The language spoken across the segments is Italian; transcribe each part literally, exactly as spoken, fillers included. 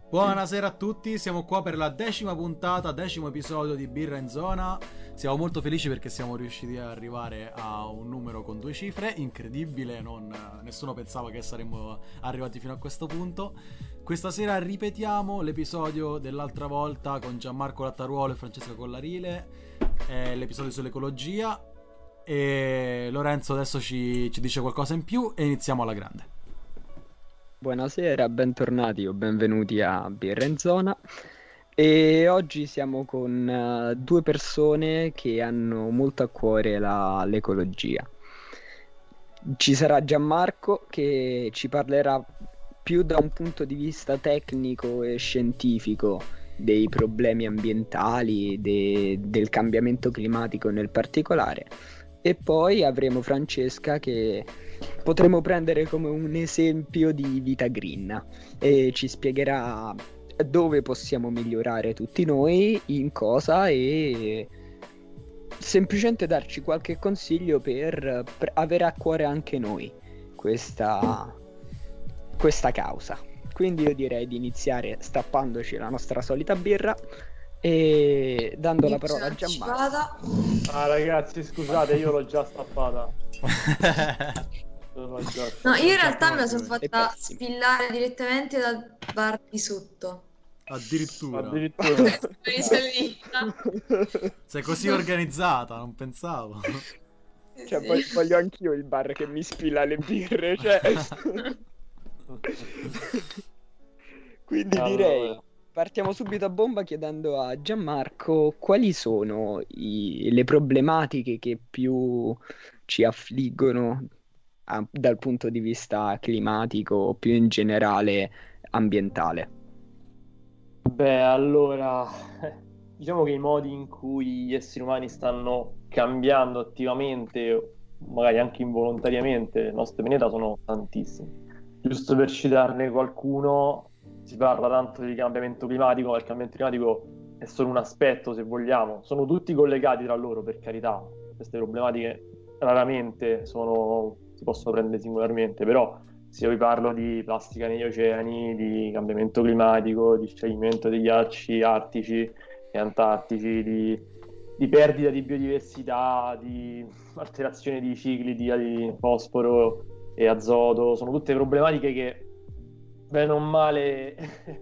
Buonasera a tutti, siamo qua per la decima puntata, decimo episodio di Birra in Zona. Siamo molto felici perché siamo riusciti ad arrivare a un numero con due cifre, incredibile, non, nessuno pensava che saremmo arrivati fino a questo punto. Questa sera ripetiamo l'episodio dell'altra volta con Gianmarco Lattaruolo e Francesca Collarile, è l'episodio sull'ecologia, e Lorenzo adesso ci, ci dice qualcosa in più e iniziamo alla grande. Buonasera, bentornati o benvenuti a Birra in Zona. E oggi siamo con eh, due persone che hanno molto a cuore la- l'ecologia. Ci sarà Gianmarco che ci parlerà più da un punto di vista tecnico e scientifico dei problemi ambientali, de- del cambiamento climatico nel particolare. E poi avremo Francesca che potremmo prendere come un esempio di vita green e ci spiegherà dove possiamo migliorare tutti noi, in cosa e semplicemente darci qualche consiglio per, per avere a cuore anche noi questa, questa causa. Quindi io direi di iniziare stappandoci la nostra solita birra e dando la parola a Gianmarco. Ah ragazzi, scusate, io l'ho già stappata. L'ho già No, io in Già realtà me la pronti, sono vedi. fatta pessimo. spillare direttamente dal bar di sotto. Addirittura. Addirittura. Mi salita. Sei così organizzata, non pensavo. Cioè, Sì. voglio, voglio anch'io il bar che mi spilla le birre, cioè. Quindi Allora, direi, partiamo subito a bomba chiedendo a Gianmarco quali sono i- le problematiche che più ci affliggono a- dal punto di vista climatico o più in generale ambientale. Beh, allora, diciamo che i modi in cui gli esseri umani stanno cambiando attivamente, magari anche involontariamente, il nostro pianeta sono tantissimi. Giusto per citarne qualcuno, si parla tanto di cambiamento climatico, ma il cambiamento climatico è solo un aspetto, se vogliamo. Sono tutti collegati tra loro, per carità. Queste problematiche raramente sono, si possono prendere singolarmente, però se io vi parlo di plastica negli oceani, di cambiamento climatico, di scioglimento degli ghiacci artici e antartici, di, di perdita di biodiversità, di alterazione di cicli di, di fosforo e azoto, sono tutte problematiche che, bene o male,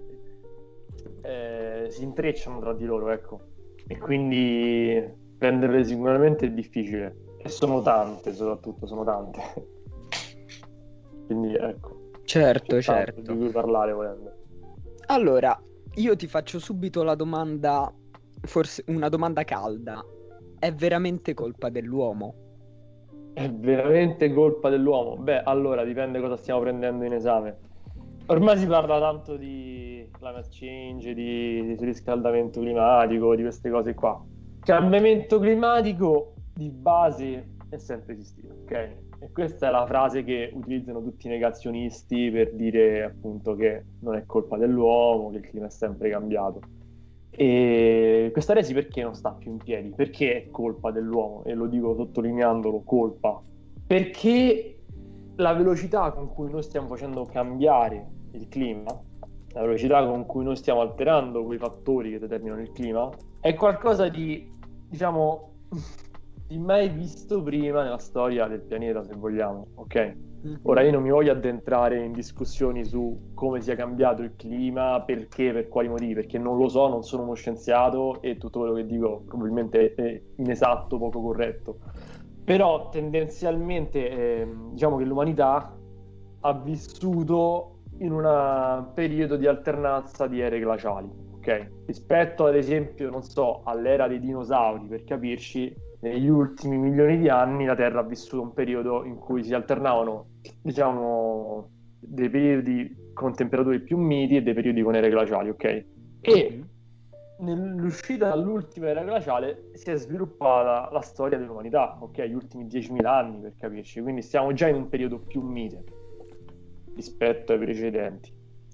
eh, si intrecciano tra di loro, ecco. E quindi prenderle singolarmente è difficile. E sono tante, soprattutto, sono tante. Quindi ecco, Certo, c'è tanto certo. di cui parlare volendo. Allora, io ti faccio subito la domanda, forse una domanda calda. È veramente colpa dell'uomo? È veramente colpa dell'uomo? Beh, allora dipende cosa stiamo prendendo in esame. Ormai si parla tanto di climate change, di, di riscaldamento climatico, di queste cose qua. Cambiamento climatico di base è sempre esistito, ok? E questa è la frase che utilizzano tutti i negazionisti per dire appunto che non è colpa dell'uomo, che il clima è sempre cambiato. E questa tesi perché non sta più in piedi? Perché è colpa dell'uomo? E lo dico sottolineandolo, colpa. Perché la velocità con cui noi stiamo facendo cambiare il clima, la velocità con cui noi stiamo alterando quei fattori che determinano il clima, è qualcosa di, diciamo, di mai visto prima nella storia del pianeta, se vogliamo, ok? Ora io non mi voglio addentrare in discussioni su come sia cambiato il clima, perché, per quali motivi, perché non lo so, non sono uno scienziato e tutto quello che dico probabilmente è inesatto, poco corretto. Però tendenzialmente eh, diciamo che l'umanità ha vissuto in un periodo di alternanza di ere glaciali, ok? Rispetto ad esempio, non so, all'era dei dinosauri, per capirci, negli ultimi milioni di anni la Terra ha vissuto un periodo in cui si alternavano, diciamo, dei periodi con temperature più miti e dei periodi con ere glaciali, ok? E nell'uscita dall'ultima era glaciale si è sviluppata la storia dell'umanità, ok? Gli ultimi diecimila anni per capirci, quindi stiamo già in un periodo più mite rispetto ai precedenti.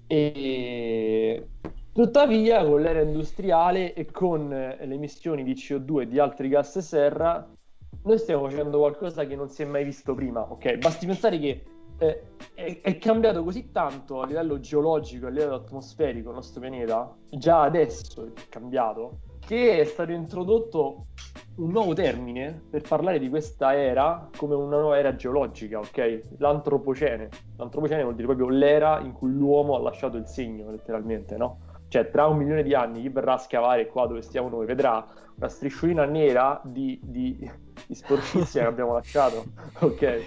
E tuttavia, con l'era industriale e con le emissioni di C O due e di altri gas serra, noi stiamo facendo qualcosa che non si è mai visto prima, ok? Basti pensare che è, è, è cambiato così tanto a livello geologico, a livello atmosferico il nostro pianeta, già adesso è cambiato, che è stato introdotto un nuovo termine per parlare di questa era come una nuova era geologica, ok? L'antropocene. L'antropocene vuol dire proprio l'era in cui l'uomo ha lasciato il segno, letteralmente, no? Cioè, tra un milione di anni chi verrà a scavare qua dove stiamo noi vedrà una strisciolina nera di, di, di sporcizia che abbiamo lasciato, ok?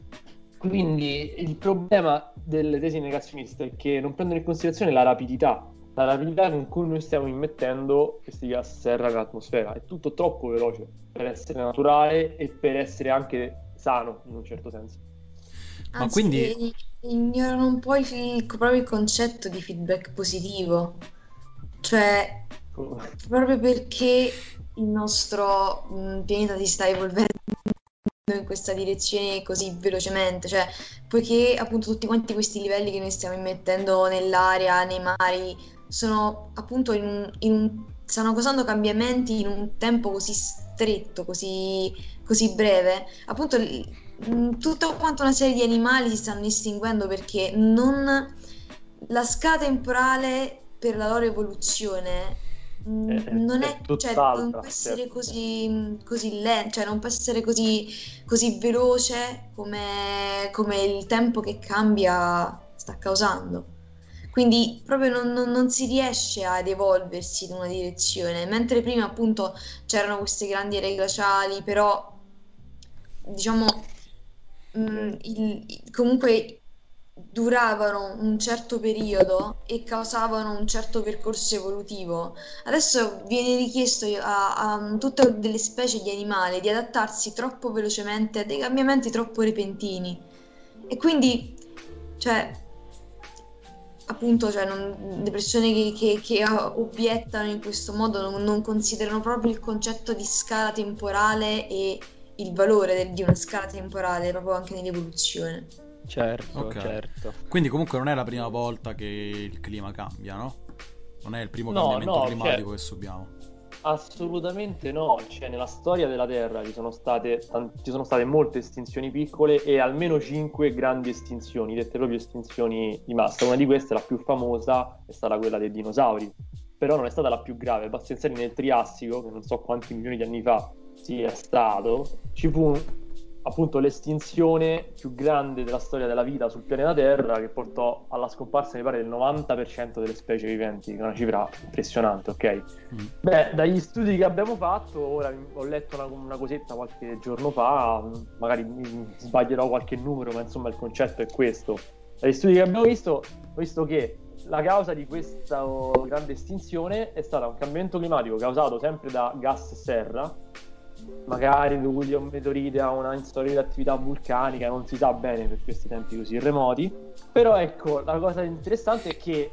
Quindi il problema delle tesi negazioniste è che non prendono in considerazione la rapidità, la rapidità con cui noi stiamo immettendo questi gas serra nell'atmosfera. È tutto troppo veloce per essere naturale e per essere anche sano, in un certo senso. Ma Anzi, quindi, ignorano un po' il, il- proprio il concetto di feedback positivo. Cioè, proprio perché il nostro mh, pianeta si sta evolvendo in questa direzione così velocemente, cioè, poiché appunto tutti quanti questi livelli che noi stiamo immettendo nell'aria, nei mari, sono appunto in un, in un- stanno causando cambiamenti in un tempo così stretto, così, così breve, appunto il- mh, tutta quanta una serie di animali si stanno estinguendo perché non la scala temporale per la loro evoluzione mh, È, è- non è è, cioè, non tutt'altra, può essere certo. così, così lenta, cioè non può essere così, così veloce come, come il tempo che cambia sta causando. Quindi proprio non, non- non si riesce ad evolversi in una direzione, mentre prima appunto c'erano queste grandi aree glaciali, però diciamo mh, il- il- comunque duravano un certo periodo e causavano un certo percorso evolutivo. Adesso viene richiesto a, a tutte delle specie di animali di adattarsi troppo velocemente a dei cambiamenti troppo repentini. E quindi, cioè, appunto, cioè, non- le persone che, che- che obiettano in questo modo non, non considerano proprio il concetto di scala temporale e il valore del- di una scala temporale proprio anche nell'evoluzione. Certo, ok. certo. Quindi comunque non è la prima volta che il clima cambia, no? Non è il primo No, cambiamento no, climatico cioè, che subiamo. assolutamente no, cioè nella storia della Terra ci sono state, tan- ci sono state molte estinzioni piccole e almeno cinque grandi estinzioni, dette proprio estinzioni di massa. Una di queste, la più famosa, è stata quella dei dinosauri, però non è stata la più grave. Basta pensare nel Triassico, che non so quanti milioni di anni fa sia stato, ci fu appunto l'estinzione più grande della storia della vita sul pianeta Terra, che portò alla scomparsa, mi pare, del novanta per cento delle specie viventi, che è una cifra impressionante, ok? Mm. Beh, dagli studi che abbiamo fatto, ora ho letto una, una cosetta qualche giorno fa, magari mi sbaglierò qualche numero, ma insomma il concetto è questo. Dagli studi che abbiamo visto, ho visto che la causa di questa oh, grande estinzione è stata un cambiamento climatico causato sempre da gas serra, magari dovuti a un meteorite, a una storia di attività vulcanica, non si sa bene per questi tempi così remoti. Però ecco, la cosa interessante è che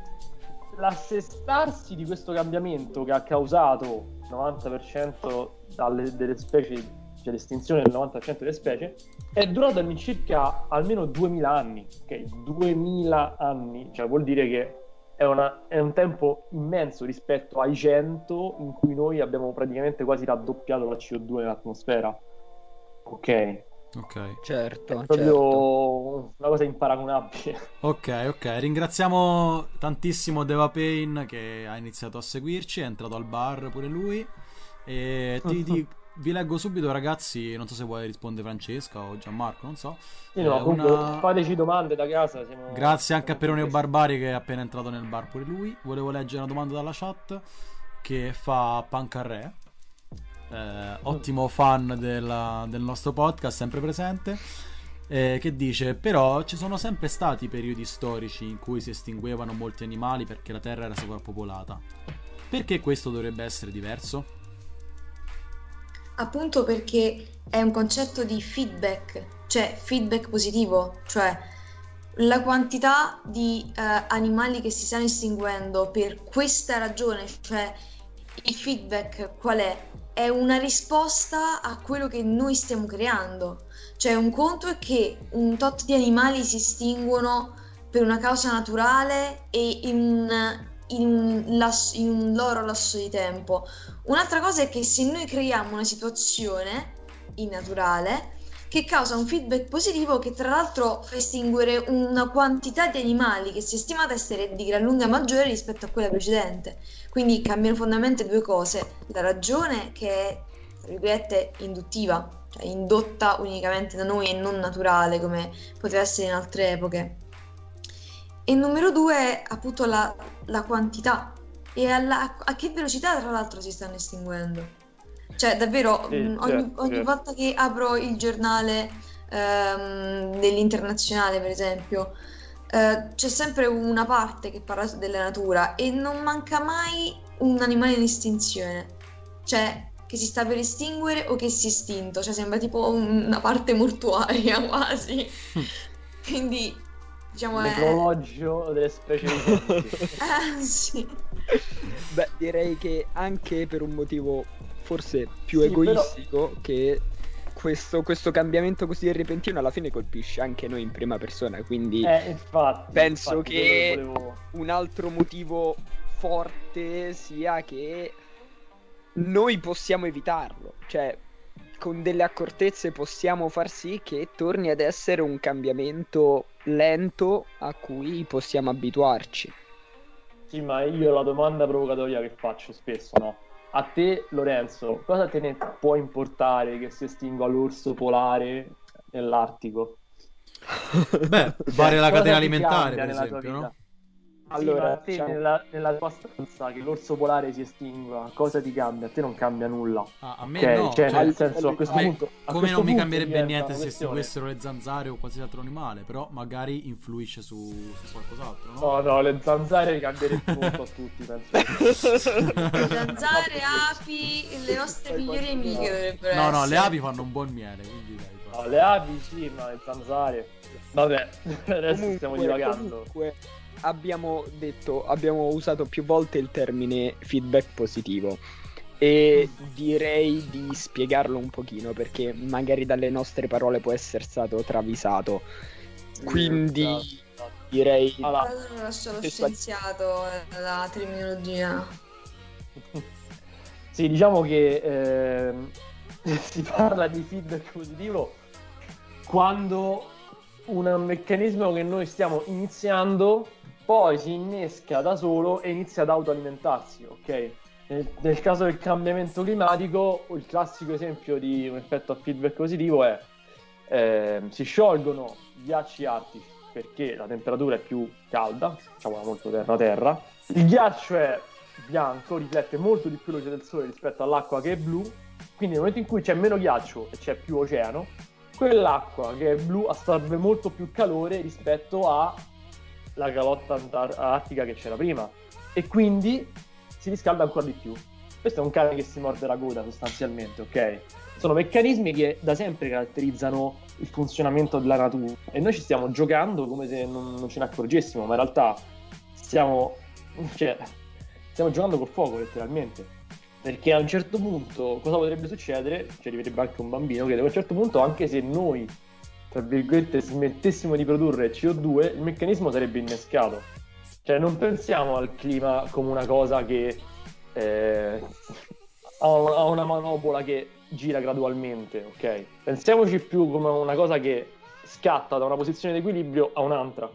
l'assestarsi di questo cambiamento che ha causato il novanta per cento dalle, delle specie, cioè l'estinzione del novanta per cento delle specie, è durato all'incirca almeno duemila anni, ok? duemila anni, cioè vuol dire che è, una, è un tempo immenso rispetto ai cento in cui noi abbiamo praticamente quasi raddoppiato la C O due nell'atmosfera, ok? Ok. Certo, È proprio certo. una cosa imparagonabile. Ok, ok. Ringraziamo tantissimo Deva Pain che ha iniziato a seguirci, è entrato al bar pure lui. E ti, ti- vi leggo subito, ragazzi. Non so se vuoi rispondere Francesca o Gianmarco, non so. Sì, Eh, no, comunque una... fateci domande da casa. Siamo, Grazie anche a siamo Peronio curiosi. Barbari che è appena entrato nel bar pure lui. Volevo leggere una domanda dalla chat che fa Pancarré. Eh, ottimo fan della- del nostro podcast, sempre presente, eh, che dice: però ci sono sempre stati periodi storici in cui si estinguevano molti animali perché la terra era sovrappopolata. Perché questo dovrebbe essere diverso? Appunto perché è un concetto di feedback, cioè feedback positivo, cioè la quantità di eh, animali che si stanno estinguendo per questa ragione, cioè il feedback qual è? È una risposta a quello che noi stiamo creando. Cioè un conto è che un tot di animali si estinguono per una causa naturale e in un, in un lasso- in un loro lasso di tempo. Un'altra cosa è che se noi creiamo una situazione innaturale che causa un feedback positivo che tra l'altro fa estinguere una quantità di animali che si è stimata essere di gran lunga maggiore rispetto a quella precedente. Quindi cambiano fondamentalmente due cose: la ragione, che è, tra virgolette, induttiva, cioè indotta unicamente da noi e non naturale come poteva essere in altre epoche, e numero due appunto la, la quantità e alla, a che velocità tra l'altro si stanno estinguendo. Cioè davvero Sì, mh, ogni, certo, ogni certo. volta che apro il giornale ehm, dell'Internazionale per esempio, eh, c'è sempre una parte che parla della natura e non manca mai un animale in estinzione, cioè che si sta per estinguere o che si è estinto, cioè sembra tipo un- una parte mortuaria quasi. Quindi diciamo è... Necrologio delle specie viventi. Ah, sì. Beh, direi che anche per un motivo forse più Sì, egoistico, che questo, questo cambiamento così repentino alla fine colpisce anche noi in prima persona, quindi Eh, infatti, penso infatti, che quello che volevo... un altro motivo forte sia che noi possiamo evitarlo, cioè con delle accortezze possiamo far sì che torni ad essere un cambiamento lento a cui possiamo abituarci. Sì, ma io la domanda provocatoria che faccio spesso, no? A te, Lorenzo, cosa te ne può importare che si estingua l'orso polare nell'Artico? Beh, Cioè, varia la cosa catena ti alimentare, cambia per nella tua esempio, vita? no? Sì, ma Allora, a te diciamo, nella, nella tua stanza che l'orso polare si estingua, cosa ti cambia? A te non cambia nulla. Ah, a me Ok? no, Cioè, cioè, nel al- senso, a questo come, punto, a come questo non mi punto cambierebbe diventa niente una se questione. estinguessero le zanzare o qualsiasi altro animale, però magari influisce su, su qualcos'altro, no? No, no, le zanzare cambierebbe molto a tutti, penso. Le zanzare, api, le nostre migliori amiche dovrebbero No, no, le essere. api fanno un buon miele, quindi dai, fa. No, le api sì, ma le zanzare... Vabbè, adesso stiamo comunque, divagando. comunque abbiamo detto, abbiamo usato più volte il termine feedback positivo e direi di spiegarlo un pochino perché magari dalle nostre parole può essere stato travisato. Quindi Esatto. direi Allora, Allora lo lascio allo Testual- scienziato eh, la terminologia. sì, diciamo che ehm, si parla di feedback positivo quando un meccanismo che noi stiamo iniziando poi si innesca da solo e inizia ad autoalimentarsi, ok? Nel, nel caso del cambiamento climatico, il classico esempio di un effetto a feedback positivo è ehm, si sciolgono gli ghiacci artici perché la temperatura è più calda, diciamo molto terra-terra, il ghiaccio è bianco, riflette molto di più la luce del sole rispetto all'acqua che è blu, quindi nel momento in cui c'è meno ghiaccio e c'è più oceano, quell'acqua che è blu assorbe molto più calore rispetto alla calotta antar- artica che c'era prima e quindi si riscalda ancora di più. Questo è un cane che si morde la coda sostanzialmente, ok? Sono meccanismi che da sempre caratterizzano il funzionamento della natura e noi ci stiamo giocando come se non, non ce ne accorgessimo, ma in realtà stiamo, cioè, stiamo giocando col fuoco letteralmente. Perché a un certo punto cosa potrebbe succedere? Ci arriverebbe anche un bambino che a un certo punto, anche se noi, tra virgolette, smettessimo di produrre C O due, il meccanismo sarebbe innescato. Cioè non pensiamo al clima come una cosa che eh, ha ha una manopola che gira gradualmente, ok? Pensiamoci più come una cosa che scatta da una posizione di equilibrio a un'altra.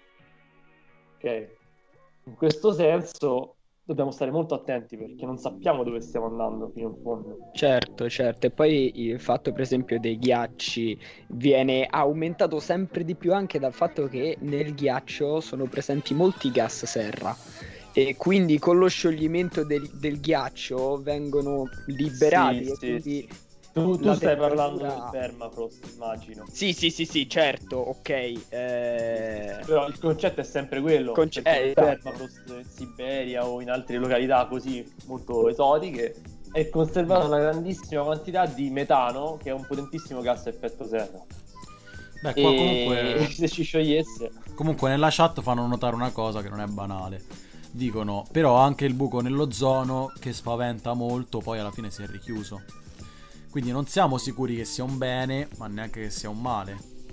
Ok? In questo senso dobbiamo stare molto attenti perché non sappiamo dove stiamo andando fino in fondo. certo, certo. E poi il fatto, per esempio, dei ghiacci viene aumentato sempre di più anche dal fatto che nel ghiaccio sono presenti molti gas serra. E quindi con lo scioglimento del, del ghiaccio vengono liberati Sì, e sì, quindi sì. Tu, tu la stai temperatura- parlando del permafrost, immagino. Sì, sì, sì, sì, certo, ok. eh, Però il concetto è sempre quello, Conce- perché eh, il esatto. permafrost in Siberia o in altre località così molto esotiche è conservata una grandissima quantità di metano, che è un potentissimo gas a effetto serra. Beh, qua E comunque, se ci sciogliesse... comunque nella chat fanno notare una cosa che non è banale. Dicono, però anche il buco nell'ozono che spaventa molto, poi alla fine si è richiuso. Quindi non siamo sicuri che sia un bene, ma neanche che sia un male.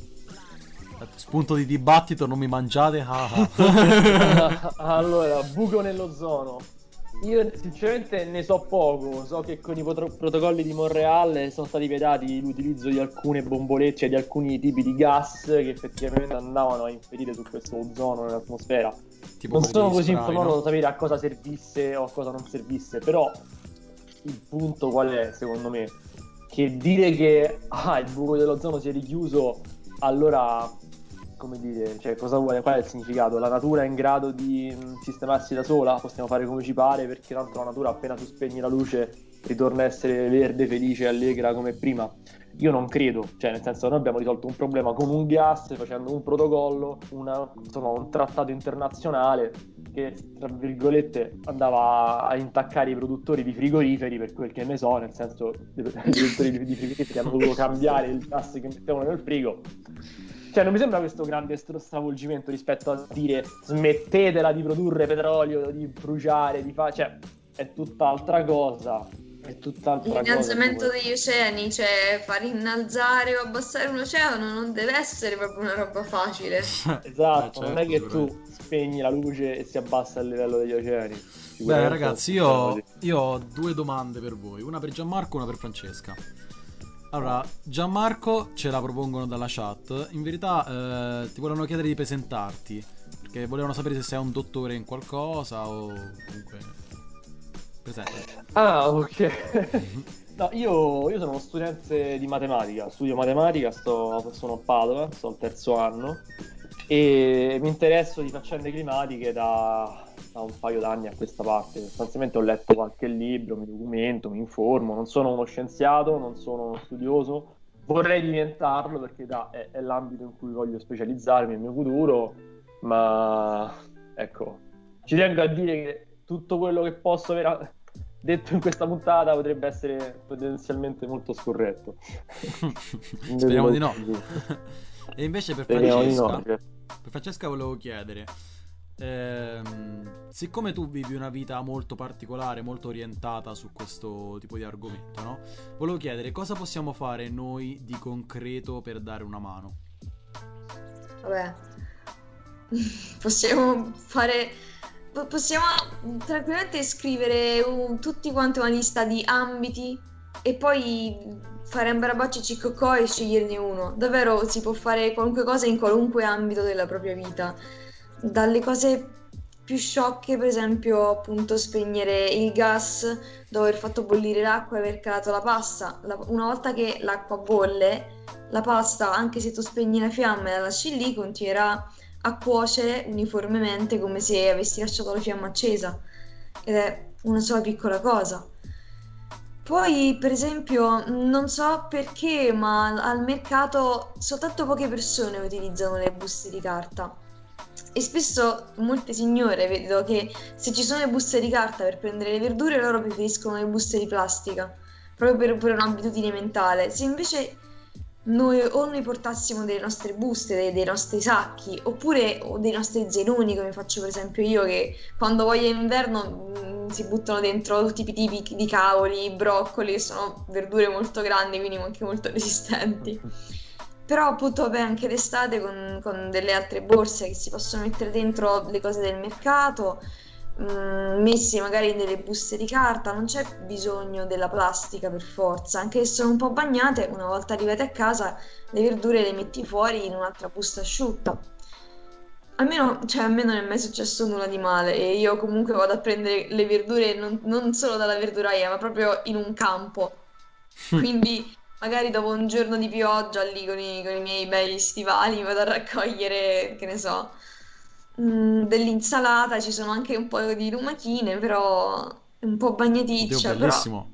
Spunto di dibattito, non mi mangiate. Ah ah. Allora, buco nell'ozono. Io sinceramente ne so poco, so che con i potro- protocolli di Montreal sono stati vietati l'utilizzo di alcune bombolette, cioè di alcuni tipi di gas che effettivamente andavano a infierire su questo ozono nell'atmosfera. Tipo Non quelli sono degli così spray, informato no? da sapere a cosa servisse o a cosa non servisse, però il punto qual è, secondo me? Che dire che ah, il buco dell'ozono si è richiuso, allora, come dire, cioè cosa vuole? Qual è il significato? La natura è in grado di mh, sistemarsi da sola? Possiamo fare come ci pare perché tanto la natura appena tu spegni la luce ritorna a essere verde, felice, allegra come prima? Io non credo, cioè nel senso noi abbiamo risolto un problema con un gas facendo un protocollo, una, insomma un trattato internazionale che tra virgolette andava a intaccare i produttori di frigoriferi, per quel che ne so, nel senso i produttori di frigoriferi hanno dovuto cambiare il gas che mettevano nel frigo. Cioè non mi sembra questo grande stravolgimento rispetto a dire smettetela di produrre petrolio, di bruciare, di fare, cioè è tutt'altra cosa. È tutt'altra L'innalzamento cosa. degli oceani, cioè far innalzare o abbassare un oceano non deve essere proprio una roba facile. Esatto, Eh, non è certo, che tu sicuramente. spegni la luce e si abbassa il livello degli oceani. Bene, Sicuramente non ragazzi, funziona io, così. io ho due domande per voi, una per Gianmarco e una per Francesca. Allora, Gianmarco ce la propongono dalla chat. In verità eh, ti volevano chiedere di presentarti, perché volevano sapere se sei un dottore in qualcosa o comunque... Presentati. Ah, ok. No, io, io sono uno studente di matematica, studio matematica, sto, sono a Padova, sto al terzo anno e mi interesso di faccende climatiche da, da un paio d'anni a questa parte. Sostanzialmente ho letto qualche libro, mi documento, mi informo, non sono uno scienziato, non sono uno studioso, vorrei diventarlo perché da, è, è l'ambito in cui voglio specializzarmi nel mio futuro, ma ecco, ci tengo a dire che tutto quello che posso aver detto in questa puntata potrebbe essere potenzialmente molto scorretto. Speriamo di no. E invece per Speriamo di Francesca, no, cioè. per Francesca volevo chiedere, ehm, siccome tu vivi una vita molto particolare, molto orientata su questo tipo di argomento, no? Volevo chiedere cosa possiamo fare noi di concreto per dare una mano. Vabbè, possiamo fare, po- possiamo tranquillamente scrivere un- tutti quanti una lista di ambiti e poi fare un barabaccio ciccocò e sceglierne uno. Davvero si può fare qualunque cosa in qualunque ambito della propria vita. Dalle cose più sciocche, per esempio, appunto, spegnere il gas dopo aver fatto bollire l'acqua e aver calato la pasta. La- una volta che l'acqua bolle, la pasta, anche se tu spegni la fiamma e la lasci lì, continuerà a cuocere uniformemente come se avessi lasciato la fiamma accesa. Ed è una sola piccola cosa. Poi, per esempio, non so perché, ma al mercato soltanto poche persone utilizzano le buste di carta. E spesso molte signore vedo che se ci sono le buste di carta per prendere le verdure, loro preferiscono le buste di plastica, proprio per, per un'abitudine mentale. Se invece noi o noi portassimo delle nostre buste, dei, dei nostri sacchi, oppure o dei nostri zeloni, come faccio per esempio io, che quando voglio inverno mh, si buttano dentro tutti i tipi di cavoli, broccoli, che sono verdure molto grandi, quindi anche molto resistenti. Però appunto vabbè, anche d'estate con, con delle altre borse che si possono mettere dentro le cose del mercato, mh, messe magari in delle buste di carta, non c'è bisogno della plastica per forza, anche se sono un po' bagnate, una volta arrivate a casa le verdure le metti fuori in un'altra busta asciutta. Almeno, cioè, a me non è mai successo nulla di male e io comunque vado a prendere le verdure non, non solo dalla verduraia, ma proprio in un campo. Quindi magari dopo un giorno di pioggia lì con i, con i miei bei stivali vado a raccogliere, che ne so, mm, dell'insalata, ci sono anche un po' di lumachine, però è un po' Oddio, bagnaticcia, però bellissimo.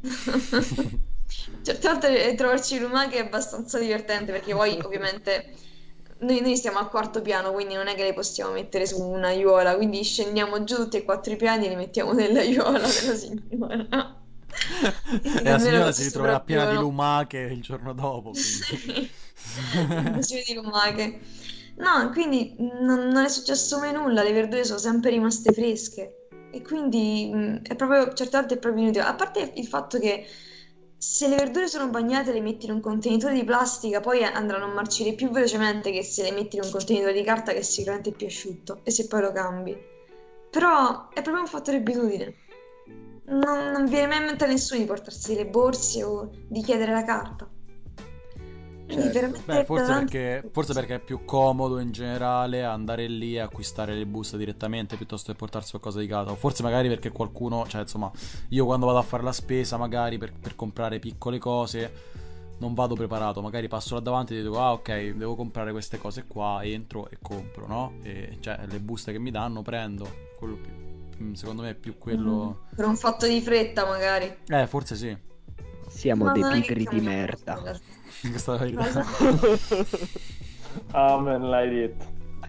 certe volte trovarci i lumache è abbastanza divertente perché poi ovviamente noi, noi stiamo al quarto piano, quindi non è che le possiamo mettere su un'aiuola, quindi scendiamo giù tutti e quattro i piani e li mettiamo nell'aiuola della signora. E Quindi la almeno signora si così ritroverà piena di sopravvivono. lumache il giorno dopo, quindi. Sì, invasione di lumache. No, quindi non, non è successo mai nulla, le verdure sono sempre rimaste fresche e quindi mh, è proprio, certe volte è proprio inutile. A parte il fatto che se le verdure sono bagnate e le metti in un contenitore di plastica, poi andranno a marcire più velocemente che se le metti in un contenitore di carta che è sicuramente più asciutto e se poi lo cambi. Però è proprio un fattore abitudine. non, non viene mai in mente a nessuno di portarsi le borse o di chiedere la carta. Quindi Certo. veramente Beh, forse davanti- perché, forse perché è più comodo in generale andare lì e acquistare le buste direttamente piuttosto che portarsi qualcosa di casa. O forse magari perché qualcuno, cioè insomma, io quando vado a fare la spesa magari per, per comprare piccole cose non vado preparato, magari passo là davanti e dico ah ok, devo comprare queste cose qua, entro e compro, no? E cioè le buste che mi danno prendo, quello più, mm, secondo me è più quello... per un fatto di fretta magari. Eh, forse sì, Siamo Ma dei non è che pigri di cambia molto, in merda. realtà. questa è la verità. Cosa? Amen, l'hai detto.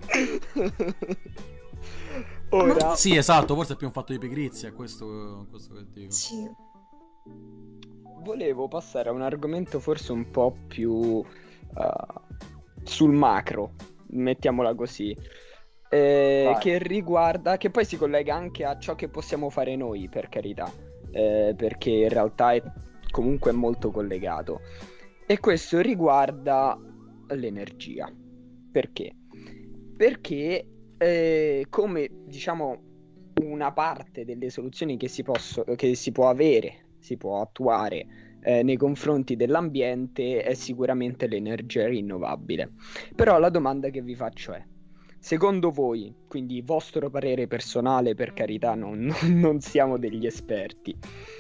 Ora, Sì, esatto, forse è più un fatto di pigrizia, è questo, questo che dico. Sì. volevo passare a un argomento forse un po' più uh, sul macro, mettiamola così, eh, Vai. che riguarda, che poi si collega anche a ciò che possiamo fare noi, per carità, eh, perché in realtà è comunque molto collegato. E questo riguarda l'energia. Perché? Perché eh, come diciamo una parte delle soluzioni che si, posso, che si può avere, si può attuare eh, nei confronti dell'ambiente è sicuramente l'energia rinnovabile. Però la domanda che vi faccio è: secondo voi, quindi vostro parere personale, per carità, non, non siamo degli esperti,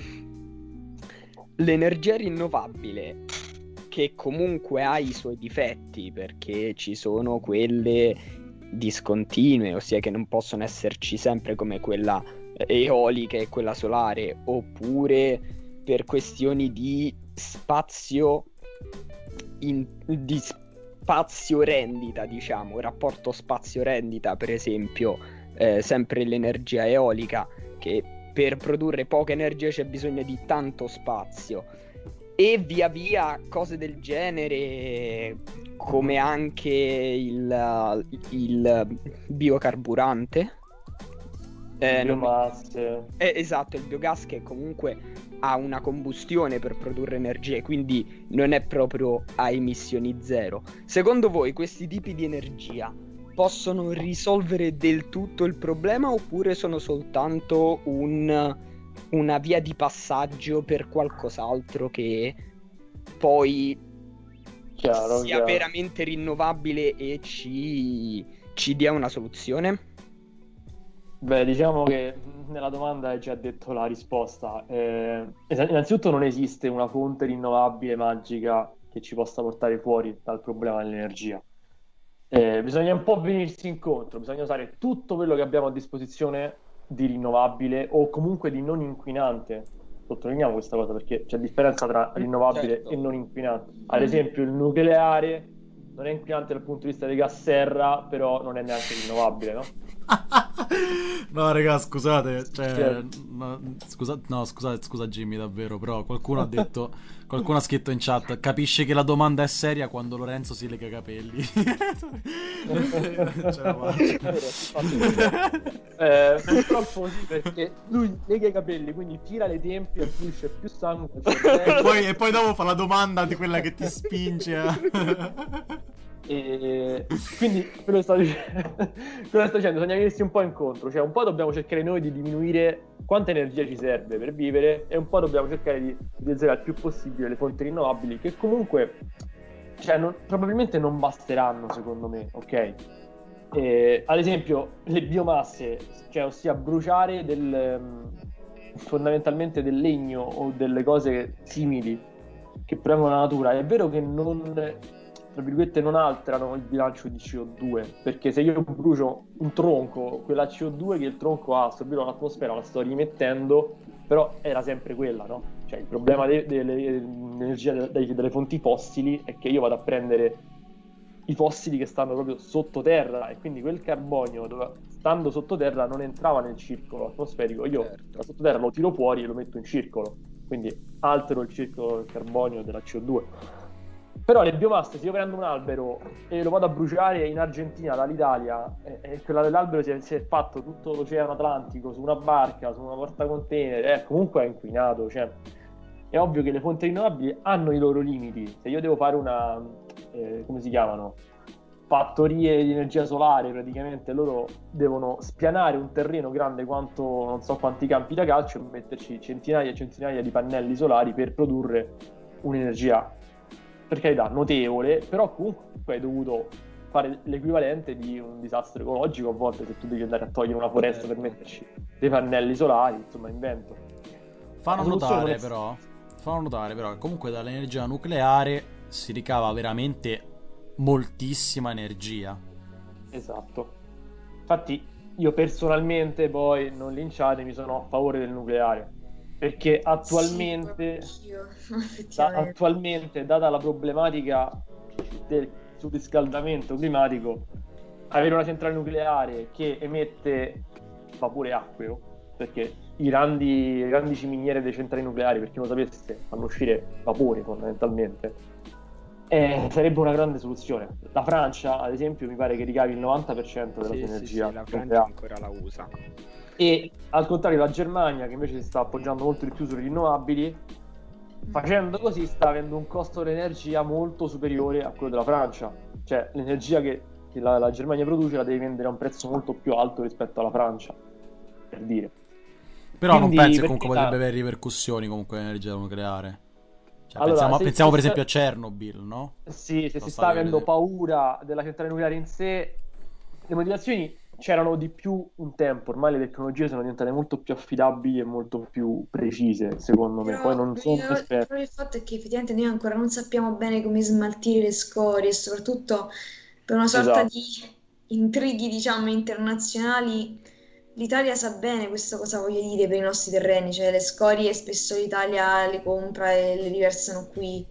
l'energia rinnovabile, che comunque ha i suoi difetti, perché ci sono quelle discontinue, ossia che non possono esserci sempre come quella eolica e quella solare, oppure per questioni di spazio in, di spazio rendita, diciamo, rapporto spazio rendita, per esempio, eh, sempre l'energia eolica, che per produrre poca energia c'è bisogno di tanto spazio, e via via cose del genere, come anche il, il biocarburante. Eh, non mi- Biomasse. eh, esatto, il biogas, che comunque ha una combustione per produrre energia e quindi non è proprio a emissioni zero. Secondo voi questi tipi di energia possono risolvere del tutto il problema, oppure sono soltanto un, una via di passaggio per qualcos'altro che poi Chiaro, sia chiaro. veramente rinnovabile e ci, ci dia una soluzione? Beh, diciamo che nella domanda hai già detto la risposta. Eh, esa- innanzitutto non esiste una fonte rinnovabile magica che ci possa portare fuori dal problema dell'energia. Eh, bisogna un po' venirsi incontro, bisogna usare tutto quello che abbiamo a disposizione di rinnovabile o comunque di non inquinante. Sottolineiamo questa cosa perché c'è differenza tra rinnovabile Certo. e non inquinante. Ad esempio, il nucleare non è inquinante dal punto di vista dei gas serra, però non è neanche rinnovabile, no? No, raga, scusate, cioè, Cioè, no, scusa, no, scusate, scusa Jimmy, davvero, però qualcuno ha detto, qualcuno ha scritto in chat, capisce che la domanda è seria quando Lorenzo si lega i capelli. Non ce la faccio. Eh, purtroppo sì, perché lui lega i capelli, quindi tira le tempie e pulisce più sangue al cervello. E poi, e poi dopo fa la domanda di quella che ti spinge a... E quindi quello che sto dicendo, quello che sto dicendo, bisogna venirsi un po' incontro, cioè un po' dobbiamo cercare noi di diminuire quanta energia ci serve per vivere e un po' dobbiamo cercare di utilizzare al più possibile le fonti rinnovabili, che comunque cioè, non- probabilmente non basteranno, secondo me, ok? E, ad esempio le biomasse, cioè ossia bruciare del, ehm, fondamentalmente del legno o delle cose simili che provengono dalla natura, è vero che non, tra virgolette, non alterano il bilancio di C O due, perché se io brucio un tronco, quella C O due che il tronco ha assorbito all'atmosfera la sto rimettendo, però era sempre quella, no? Cioè il problema de- delle- dell'energia de- dei- delle fonti fossili è che io vado a prendere i fossili che stanno proprio sottoterra e quindi quel carbonio, dove- stando sottoterra, non entrava nel circolo atmosferico. Io Certo. da sottoterra lo tiro fuori e lo metto in circolo, quindi altero il circolo del carbonio della C O due. Però le biomasse, se io prendo un albero e lo vado a bruciare in Argentina dall'Italia, e, e quella dell'albero si è, si è fatto tutto l'Oceano Atlantico su una barca, su una portacontainer, eh, comunque è inquinato. Cioè, è ovvio che le fonti rinnovabili hanno i loro limiti. Se io devo fare una, eh, come si chiamano? fattorie di energia solare, praticamente loro devono spianare un terreno grande quanto non so quanti campi da calcio e metterci centinaia e centinaia di pannelli solari per produrre un'energia, per carità, notevole, però comunque hai dovuto fare l'equivalente di un disastro ecologico a volte, se tu devi andare a togliere una foresta per metterci dei pannelli solari, insomma, invento. Fanno La soluzione non notare è- però, fanno notare però che comunque dall'energia nucleare si ricava veramente moltissima energia. Esatto. Infatti io personalmente, poi non linciate, mi sono a favore del nucleare, perché attualmente, Sì, proprio anch'io, da- effettivamente. attualmente data la problematica del surriscaldamento climatico, avere una centrale nucleare che emette vapore acqueo, perché i grandi, le grandi ciminiere delle centrali nucleari, per chi non lo sapesse, fanno uscire vapore fondamentalmente, eh, sarebbe una grande soluzione. La Francia, ad esempio, mi pare che ricavi il novanta per cento della Sì, sua sì, energia sì, la Francia nucleare. ancora la usa. E al contrario la Germania, che invece si sta appoggiando molto di più sulle rinnovabili, facendo così sta avendo un costo dell'energia molto superiore a quello della Francia. Cioè l'energia che, che la, la Germania produce la deve vendere a un prezzo molto più alto rispetto alla Francia, per dire. Però non Quindi, pensi che per comunque carità, potrebbe avere ripercussioni comunque l'energia nucleare? Cioè, allora, pensiamo, se, pensiamo se per si esempio a Chernobyl, no? Sì, se Sono si sta state avendo quelle... paura della centrale nucleare in sé, le motivazioni c'erano di più un tempo, ormai le tecnologie sono diventate molto più affidabili e molto più precise, secondo me. Poi Però non sono un l'unica- esperto. però il fatto è che effettivamente noi ancora non sappiamo bene come smaltire le scorie e soprattutto per una sorta Esatto. di intrighi, diciamo, internazionali, l'Italia sa bene questa cosa, voglio dire, per i nostri terreni, cioè le scorie spesso l'Italia le compra e le riversano qui.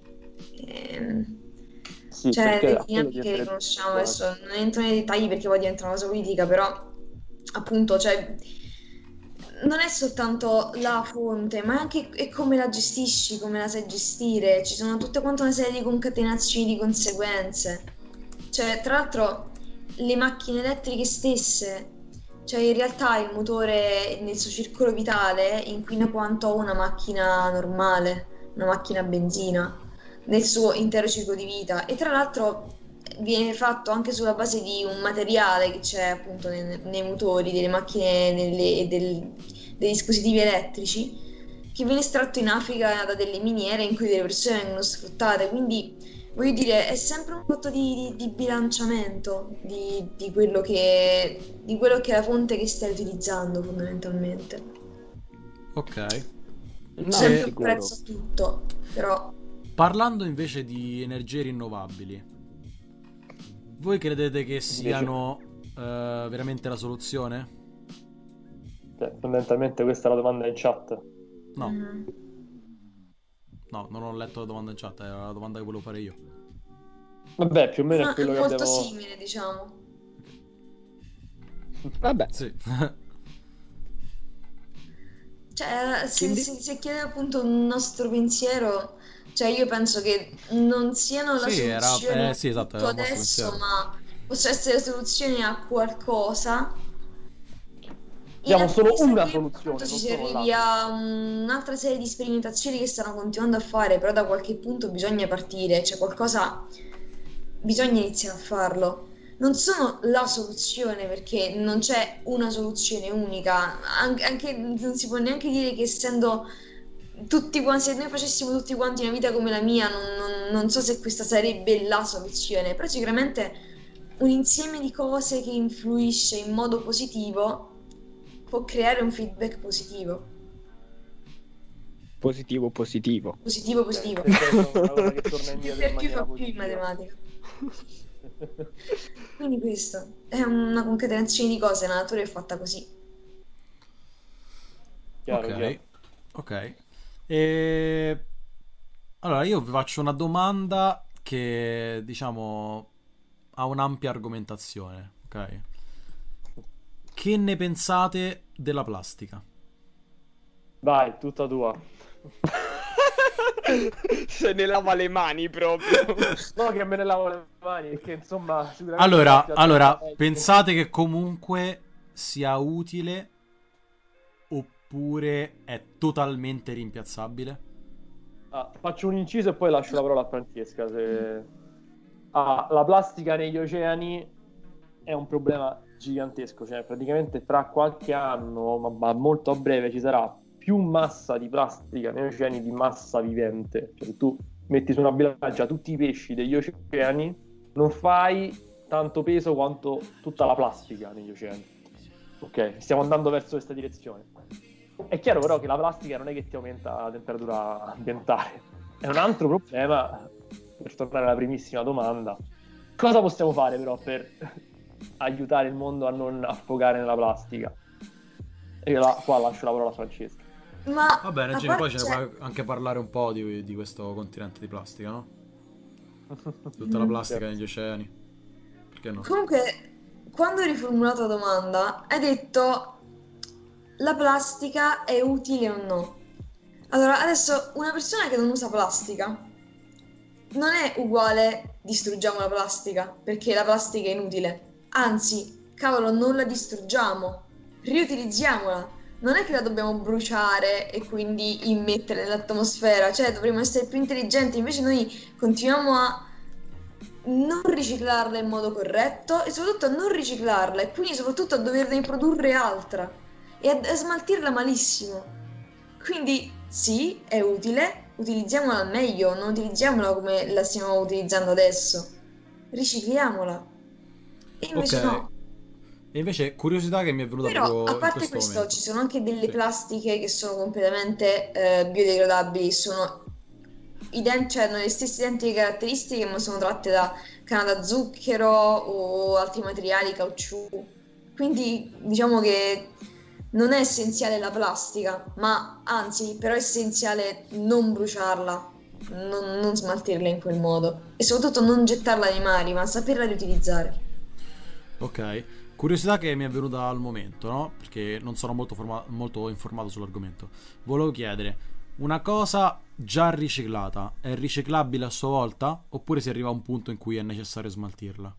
Ehm, Sì, cioè perché le a quello dinamiche le diventerebbe conosciamo, problema. adesso non entro nei dettagli perché poi diventa una cosa politica, però appunto, cioè, non è soltanto la fonte, ma anche è come la gestisci, come la sai gestire. Ci sono tutte quante una serie di concatenazioni di conseguenze. Cioè, tra l'altro, le macchine elettriche stesse, cioè in realtà il motore nel suo circolo vitale inquina quanto una macchina normale, una macchina a benzina, nel suo intero ciclo di vita. E tra l'altro viene fatto anche sulla base di un materiale che c'è appunto nei, nei motori delle macchine nelle- e del- dei dispositivi elettrici che viene estratto in Africa da delle miniere in cui delle persone vengono sfruttate. Quindi voglio dire, è sempre un fatto di, di- di bilanciamento di, di quello che, di quello che è la fonte che stai utilizzando fondamentalmente. Ok. C'è No, E sempre un sicuro. prezzo a tutto, però parlando invece di energie rinnovabili, voi credete che Mi piace. siano eh, veramente la soluzione? Cioè, fondamentalmente questa è la domanda in chat. No, mm, no, non ho letto la domanda in chat, era la domanda che volevo fare io. Vabbè, più o meno è ma è quello che molto abbiamo... simile, diciamo. Vabbè, Sì. Cioè, se, quindi? se, se chiede appunto un nostro pensiero, cioè io penso che non siano la Sì, era... soluzione Eh a sì, esatto, tutto era un vostro adesso, pensiero. ma possono essere la soluzione a qualcosa. In Diamo solo attesa una che appunto soluzione, ci non si solo arrivi la. a un'altra serie di sperimentazioni che stanno continuando a fare, però da qualche punto bisogna partire, cioè qualcosa bisogna iniziare a farlo. Non sono la soluzione perché non c'è una soluzione unica, An- anche non si può neanche dire che essendo tutti quanti, se noi facessimo tutti quanti una vita come la mia, non, non- non so se questa sarebbe la soluzione, però sicuramente un insieme di cose che influisce in modo positivo può creare un feedback positivo. Positivo, positivo. Positivo, Cioè, in positivo. che senso una cosa che torna Più indietro in per più fa maniera più in positiva. matematica. Quindi questo è una concatenazione di cose, la natura è fatta così. Chiaro, chiaro. Ok, ok. E... Allora, io vi faccio una domanda che, diciamo, ha un'ampia argomentazione, ok? Che ne pensate della plastica? Vai, tutta tua. Se ne lava le mani proprio. No, che me ne lavo le mani, perché insomma, sicuramente la Allora, plastica allora, torna meglio. pensate che comunque sia utile oppure è totalmente rimpiazzabile? Ah, faccio un inciso e poi lascio la parola a Francesca. Se... Ah, la plastica negli oceani è un problema gigantesco, cioè praticamente tra qualche anno, ma, ma molto a breve, ci sarà più massa di plastica negli oceani di massa vivente. Cioè, se tu metti su una bilancia tutti i pesci degli oceani, non fai tanto peso quanto tutta la plastica negli oceani. Ok, stiamo andando verso questa direzione. È chiaro però che la plastica non è che ti aumenta la temperatura ambientale. È un altro problema, per tornare alla primissima domanda. Cosa possiamo fare però per aiutare il mondo a non affogare nella plastica? E io la, qua lascio la parola a Francesca. Ma Va bene, a Gino, poi parte- ce ne puoi anche parlare un po' di, di questo continente di plastica, no? Tutta la plastica negli oceani. Perché no? Comunque, quando hai riformulato la domanda, hai detto la plastica è utile o no? Allora, adesso una persona che non usa plastica non è uguale distruggiamo la plastica, perché la plastica è inutile. Anzi, cavolo, non la distruggiamo, riutilizziamola. Non è che la dobbiamo bruciare e quindi immettere nell'atmosfera, cioè dovremmo essere più intelligenti, invece noi continuiamo a non riciclarla in modo corretto e soprattutto a non riciclarla e quindi soprattutto a doverne produrre altra e a, a smaltirla malissimo. Quindi sì, è utile, utilizziamola al meglio, non utilizziamola come la stiamo utilizzando adesso. Ricicliamola. E invece Ok. no. E invece, curiosità che mi è venuta Però, a proprio in parte questo questo, momento. ci sono anche delle Sì. plastiche che sono completamente eh, biodegradabili, sono ident- cioè, hanno le stesse identiche caratteristiche, ma sono tratte da canna da zucchero o altri materiali, caucciù. Quindi diciamo che non è essenziale la plastica, ma anzi, però è essenziale non bruciarla, non, non smaltirla in quel modo e soprattutto non gettarla nei mari, ma saperla riutilizzare. Ok. Curiosità che mi è venuta al momento, no? Perché non sono molto, forma- molto informato sull'argomento. Volevo chiedere, una cosa già riciclata è riciclabile a sua volta? Oppure si arriva a un punto in cui è necessario smaltirla?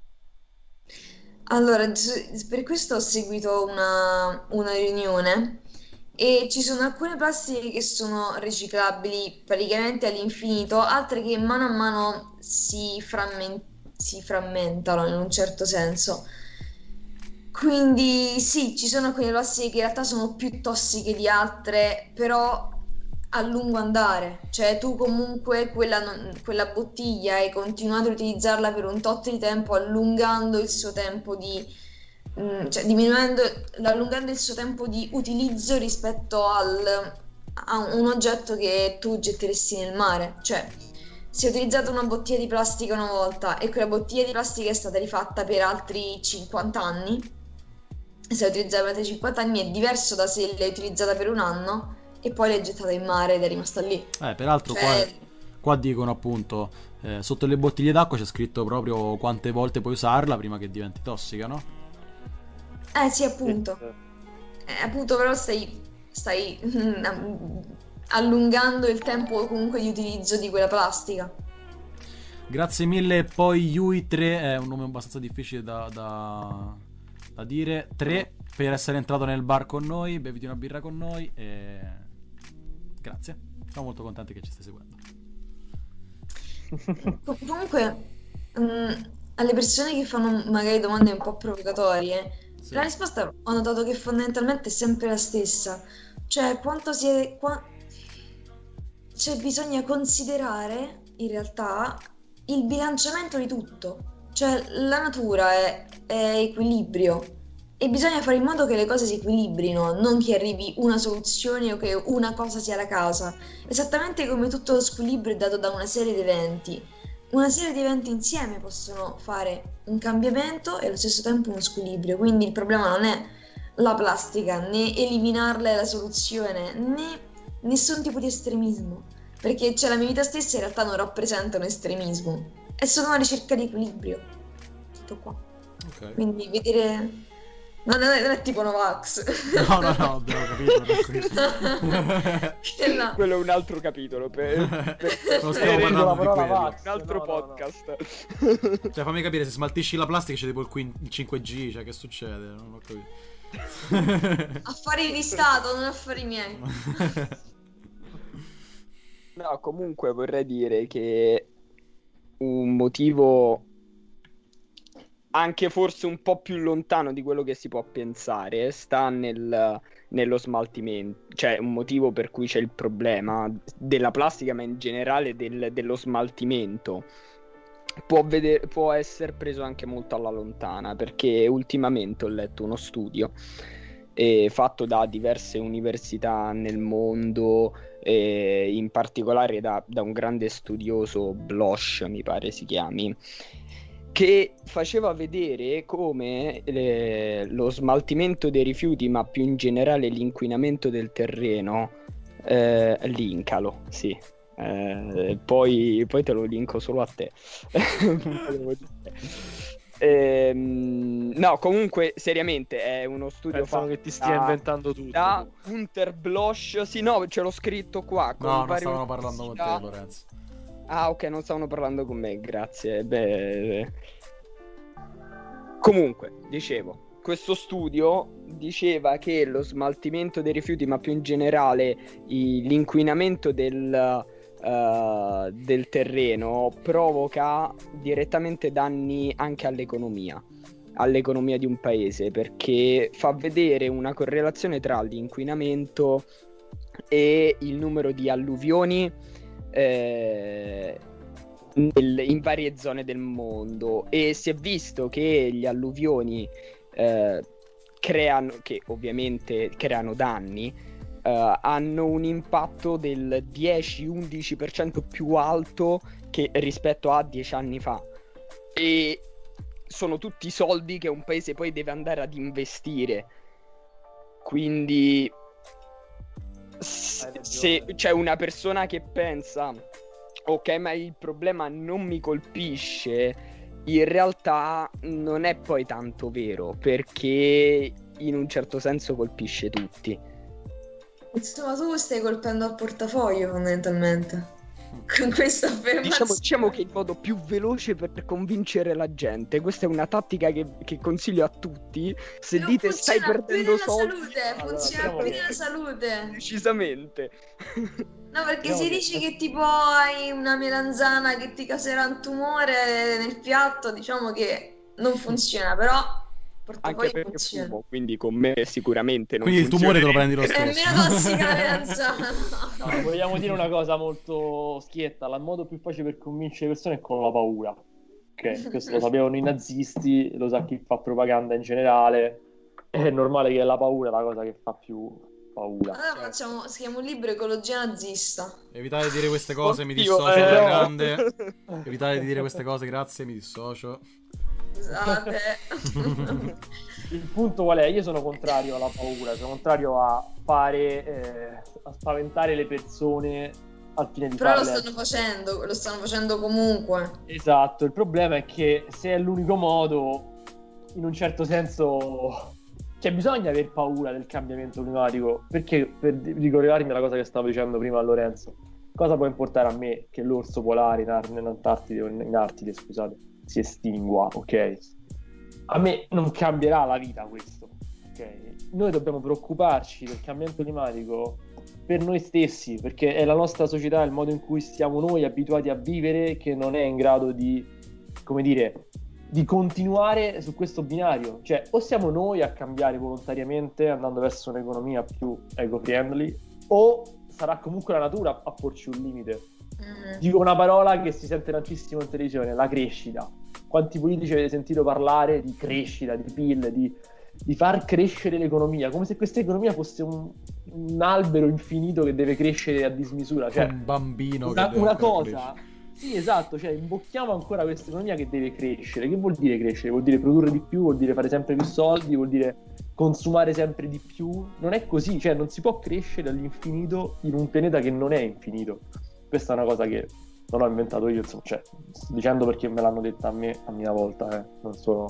Allora, s- per questo ho seguito una, una riunione e ci sono alcune plastiche che sono riciclabili praticamente all'infinito, altre che mano a mano si, frammen- si frammentano in un certo senso. Quindi sì, ci sono alcune plastiche che in realtà sono più tossiche di altre, però a lungo andare, cioè tu comunque quella, non- quella bottiglia hai continuato a utilizzarla per un tot di tempo, allungando il suo tempo di, mm, cioè diminuendo, allungando il suo tempo di utilizzo rispetto al, a un oggetto che tu getteresti nel mare. Cioè, si è utilizzata una bottiglia di plastica una volta e quella bottiglia di plastica è stata rifatta per altri cinquanta anni. Se l'hai utilizzata per altri cinquanta anni è diverso da se l'hai utilizzata per un anno e poi l'hai gettata in mare ed è rimasta lì. Eh, peraltro qua, Cioè, qua dicono appunto, eh, sotto le bottiglie d'acqua c'è scritto proprio quante volte puoi usarla prima che diventi tossica, no? eh sì, Sì. appunto. Eh, appunto, però stai, stai allungando il tempo comunque di utilizzo di quella plastica. Grazie mille, poi Yui tre è un nome abbastanza difficile da, da, da dire. tre per essere entrato nel bar con noi, beviti una birra con noi e grazie. Siamo molto contenti che ci stai seguendo. Com- comunque, mm, alle persone che fanno magari domande un po' provocatorie, Sì. la risposta ho notato che fondamentalmente è sempre la stessa. Cioè, quanto si è... qua- cioè, bisogna considerare in realtà il bilanciamento di tutto. Cioè, la natura è, è equilibrio e bisogna fare in modo che le cose si equilibrino, non che arrivi una soluzione o che una cosa sia la causa. Esattamente come tutto lo squilibrio è dato da una serie di eventi. Una serie di eventi insieme possono fare un cambiamento e allo stesso tempo uno squilibrio. Quindi il problema non è la plastica, né eliminarla è la soluzione, né nessun tipo di estremismo. Perché cioè, la mia vita stessa in realtà non rappresenta un estremismo, è solo una ricerca di equilibrio. Tutto qua. Ok. Quindi vedere. Non è, non è tipo Novax. No, no, no, abbiamo capito. tranquillo. Che là. Quello è un altro capitolo per, per Non stiamo Prendo parlando la di parola quello. Vax. un altro No, no, no. podcast. Cioè, fammi capire, se smaltisci la plastica c'è tipo il quin- il cinque G, cioè che succede? Non ho capito. Affari di Stato, non affari miei. No, comunque vorrei dire che un motivo anche forse un po' più lontano di quello che si può pensare sta nel, nello smaltimento, cioè un motivo per cui c'è il problema della plastica, ma in generale del- dello smaltimento. Può, vedere, può essere preso anche molto alla lontana, perché ultimamente ho letto uno studio eh, fatto da diverse università nel mondo, eh, in particolare da, da un grande studioso, Bloch mi pare si chiami, che faceva vedere come eh, lo smaltimento dei rifiuti, ma più in generale l'inquinamento del terreno, eh, linkalo, sì. Eh, poi, poi te lo linko solo a te. Volevo dire. Ehm, no, comunque, seriamente è uno studio Pensano fatto che ti stia da, inventando tutto. da Günter Bloch. Sì, no, ce l'ho scritto qua. Con No, non varie stavano parlando con te, università. Lorenzo. Ah, ok, non stavano parlando con me, grazie. Beh, comunque, dicevo, questo studio diceva che lo smaltimento dei rifiuti, ma più in generale i- l'inquinamento del, eh, del terreno, provoca direttamente danni anche all'economia, all'economia di un paese, perché fa vedere una correlazione tra l'inquinamento e il numero di alluvioni eh, nel- in varie zone del mondo, e si è visto che gli alluvioni eh, creano, che ovviamente creano danni, eh, hanno un impatto del dieci-undici per cento più alto che rispetto a dieci anni fa, e sono tutti soldi che un paese poi deve andare ad investire. Quindi s- Hai ragione. se c'è una persona che pensa ok, ma il problema non mi colpisce, in realtà non è poi tanto vero, perché in un certo senso colpisce tutti. Insomma, tu stai colpendo al portafoglio fondamentalmente con questa affermazione. Diciamo, diciamo che il modo più veloce per convincere la gente, questa è una tattica che, che consiglio a tutti. Se Non dite stai funziona più perdendo nella soldi, salute, Allora, funziona diciamo più che- nella salute. decisamente. No, perché Diciamo se che- dici che tipo hai una melanzana che ti causerà un tumore nel piatto, diciamo che non funziona, però il Anche portafoglio perché funziona. fumo, quindi con me sicuramente non Quindi il tumore te lo funziona. prendi lo È stesso. meno tossica la melanzana. No, vogliamo dire una cosa molto schietta: il modo più facile per convincere le persone è con la paura. Ok, questo lo sapevano i nazisti, lo sa chi fa propaganda in generale. È normale che la paura è la cosa che fa più paura. Allora facciamo, scriviamo un libro Ecologia nazista. Evitate di dire queste cose, mi Oddio, dissocio eh, alla no. grande. Evitate di dire queste cose, grazie, mi dissocio. Scusate. Il punto qual è? Io sono contrario alla paura, sono contrario a fare, eh, a spaventare le persone al fine di Però lo farle... stanno facendo, lo stanno facendo comunque. Esatto, il problema è che se è l'unico modo, in un certo senso, cioè bisogna aver paura del cambiamento climatico, perché per ricollegarmi alla cosa che stavo dicendo prima a Lorenzo, cosa può importare a me che l'orso polare in, Ar- in Antartide, o in, in Artide, scusate, si estingua, ok? A me non cambierà la vita questo, ok? Noi dobbiamo preoccuparci del cambiamento climatico per noi stessi, perché è la nostra società, il modo in cui siamo noi abituati a vivere, che non è in grado di, come dire, di continuare su questo binario. Cioè, o siamo noi a cambiare volontariamente andando verso un'economia più eco-friendly, o sarà comunque la natura a porci un limite. Mm. Dico una parola che si sente tantissimo in televisione: la crescita. Quanti politici avete sentito parlare di crescita, di P I L, di, di far crescere l'economia, come se questa economia fosse un, un albero infinito che deve crescere a dismisura. Cioè, Un bambino una, che deve una ancora cosa, sì, esatto, cioè imbocchiamo ancora questa economia che deve crescere. Che vuol dire crescere? Vuol dire produrre di più, vuol dire fare sempre più soldi, vuol dire consumare sempre di più. Non è così, cioè non si può crescere all'infinito in un pianeta che non è infinito. Questa è una cosa che non ho inventato io, insomma, cioè, sto dicendo perché me l'hanno detta a me a mia volta, eh. Non sono...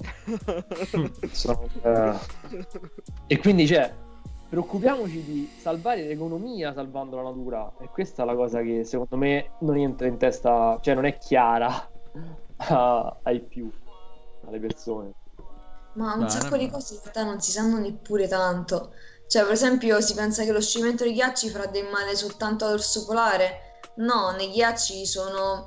sono eh. E quindi, cioè, preoccupiamoci di salvare l'economia salvando la natura. E questa è la cosa che secondo me non entra in testa, cioè non è chiara a- ai più, alle persone. Ma un Bene, sacco di bene. cose in realtà non si sanno neppure tanto. Cioè, per esempio, si pensa che lo scioglimento dei ghiacci farà del male soltanto all'orso polare. No, nei ghiacci sono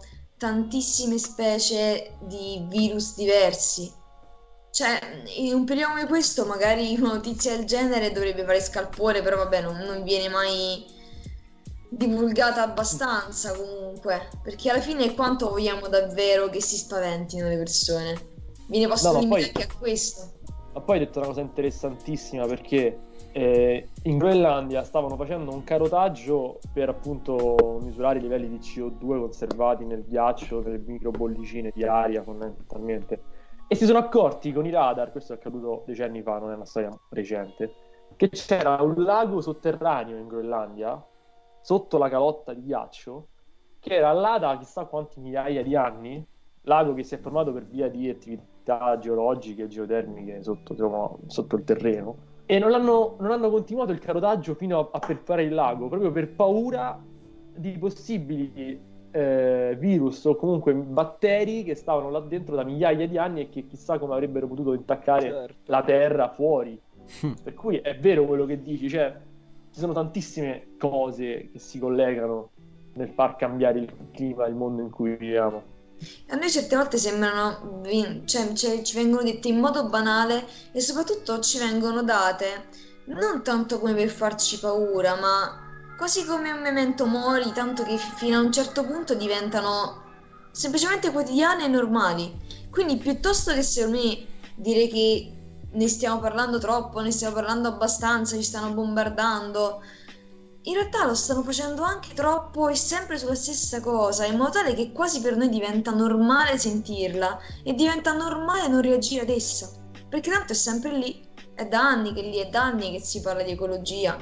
tantissime specie di virus diversi. Cioè, in un periodo come questo, magari una notizia del genere dovrebbe fare scalpore, però vabbè, non, non viene mai divulgata abbastanza comunque, perché alla fine quanto vogliamo davvero che si spaventino le persone? Me ne posso No, ma limitare poi- anche a questo. Ma poi hai detto una cosa interessantissima, perché eh, in Groenlandia stavano facendo un carotaggio per appunto misurare i livelli di C O due conservati nel ghiaccio, nelle microbollicine di aria fondamentalmente, e si sono accorti con i radar, questo è accaduto decenni fa, non è una storia recente, che c'era un lago sotterraneo in Groenlandia, sotto la calotta di ghiaccio, che era là da chissà quanti migliaia di anni, lago che si è formato per via di attività geologiche e geotermiche sotto, insomma, sotto il terreno, e non hanno, non hanno continuato il carotaggio fino a, a perfare il lago, proprio per paura di possibili eh, virus o comunque batteri che stavano là dentro da migliaia di anni e che chissà come avrebbero potuto intaccare Certo. la terra fuori. Per cui è vero quello che dici, cioè ci sono tantissime cose che si collegano nel far cambiare il clima, il mondo in cui viviamo. A noi certe volte sembrano, vi- cioè, cioè, ci vengono dette in modo banale e soprattutto ci vengono date non tanto come per farci paura, ma quasi come un memento mori, tanto che fino a un certo punto diventano semplicemente quotidiane e normali. Quindi piuttosto che secondo me dire che ne stiamo parlando troppo, ne stiamo parlando abbastanza, ci stanno bombardando, in realtà lo stanno facendo anche troppo e sempre sulla stessa cosa, in modo tale che quasi per noi diventa normale sentirla e diventa normale non reagire ad essa, perché tanto è sempre lì, è da anni che lì, è da anni che si parla di ecologia.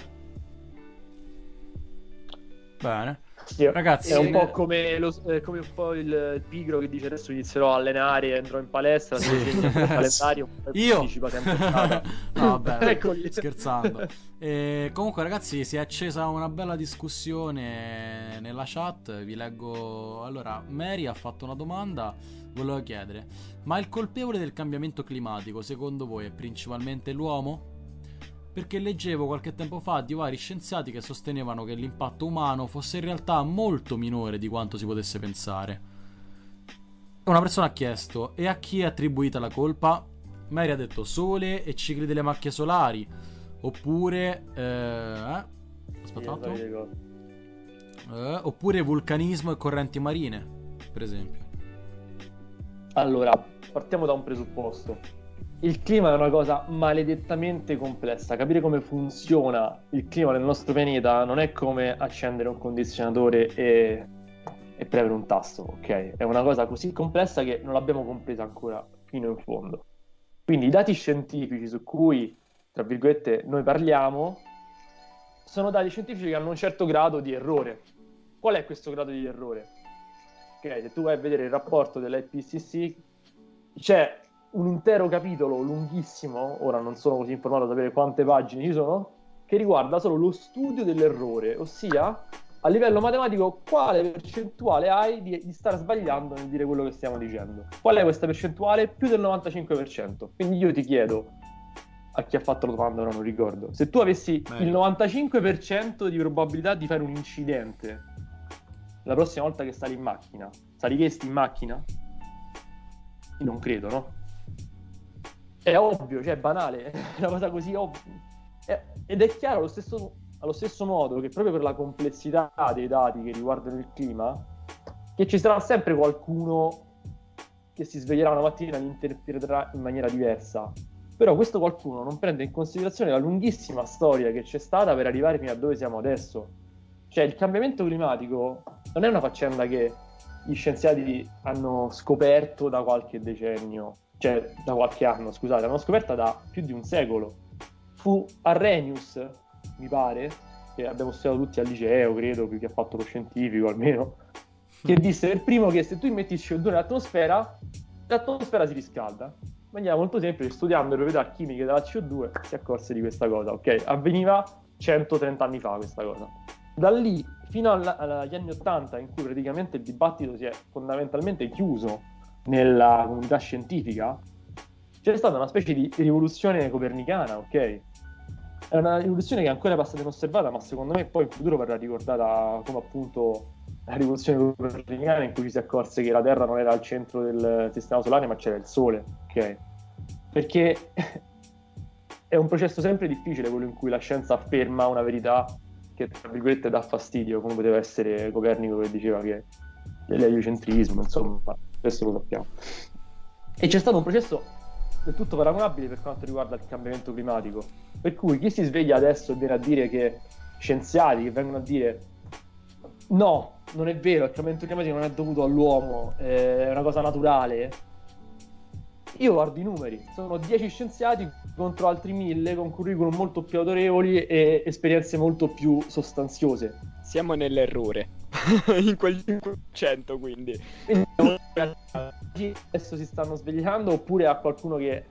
Bene. Sì, Ragazzi, è un ne- po' come, lo, eh, come un po' il, il pigro che dice adesso inizierò a allenare, andrò in palestra, se segna il calendario, poi Io anticipa sempre data. no, vabbè, Eccoli. scherzando. E comunque ragazzi, si è accesa una bella discussione nella chat, vi leggo. Allora, Mary ha fatto una domanda, volevo chiedere: ma il colpevole del cambiamento climatico secondo voi è principalmente l'uomo? Perché leggevo qualche tempo fa di vari scienziati che sostenevano che l'impatto umano fosse in realtà molto minore di quanto si potesse pensare. Una persona ha chiesto: e a chi è attribuita la colpa? Mary ha detto sole e cicli delle macchie solari. Oppure eh, eh? Aspetta un attimo. Eh, oppure vulcanismo e correnti marine, per esempio. Allora, partiamo da un presupposto. Il clima è una cosa maledettamente complessa. Capire come funziona il clima nel nostro pianeta non è come accendere un condizionatore e, e premere un tasto, ok? È una cosa così complessa che non l'abbiamo compresa ancora fino in fondo. Quindi i dati scientifici su cui, tra virgolette, noi parliamo sono dati scientifici che hanno un certo grado di errore. Qual è questo grado di errore? Ok, se tu vai a vedere il rapporto dell'I P C C, c'è un intero capitolo lunghissimo, ora non sono così informato a sapere quante pagine ci sono, che riguarda solo lo studio dell'errore, ossia a livello matematico quale percentuale hai di, di stare sbagliando nel dire quello che stiamo dicendo. Qual è questa percentuale? Più del novantacinque per cento. Quindi io ti chiedo, a chi ha fatto la domanda ora non ricordo, se tu avessi Beh. il novantacinque per cento di probabilità di fare un incidente la prossima volta che sali in macchina, saliresti in macchina? Io non credo, no? È ovvio, cioè è banale, è una cosa così ovvia. È- ed è chiaro allo stesso, allo stesso modo che proprio per la complessità dei dati che riguardano il clima, che ci sarà sempre qualcuno che si sveglierà una mattina e li interpreterà in maniera diversa. Però questo qualcuno non prende in considerazione la lunghissima storia che c'è stata per arrivare fino a dove siamo adesso. Cioè il cambiamento climatico non è una faccenda che gli scienziati hanno scoperto da qualche decennio, cioè da qualche anno, scusate, l'hanno scoperta da più di un secolo. Fu Arrhenius, mi pare, che abbiamo studiato tutti al liceo, credo, più che ha fatto lo scientifico almeno, che disse per primo che se tu metti il C O due nell'atmosfera, l'atmosfera si riscalda. In maniera molto semplice, studiando le proprietà chimiche della C O due, si accorse di questa cosa, ok? Avveniva centotrenta anni fa questa cosa. Da lì fino alla- agli anni ottanta, in cui praticamente il dibattito si è fondamentalmente chiuso nella comunità scientifica, c'è stata una specie di rivoluzione copernicana, ok? È una rivoluzione che ancora è passata inosservata, ma secondo me poi in futuro verrà ricordata come appunto la rivoluzione copernicana, in cui ci si accorse che la Terra non era al centro del sistema solare, ma c'era il Sole, ok? Perché è un processo sempre difficile quello in cui la scienza afferma una verità che, tra virgolette, dà fastidio, come poteva essere Copernico che diceva che l'eliocentrismo, insomma, questo lo sappiamo. E c'è stato un processo del tutto paragonabile per quanto riguarda il cambiamento climatico, per cui chi si sveglia adesso e viene a dire che scienziati che vengono a dire no, non è vero, il cambiamento climatico non è dovuto all'uomo, è una cosa naturale. Io guardo i numeri, sono dieci scienziati contro altri mille con curriculum molto più autorevoli e esperienze molto più sostanziose. Siamo nell'errore in quel cinque per cento, quindi. quindi adesso si stanno svegliando, oppure a qualcuno che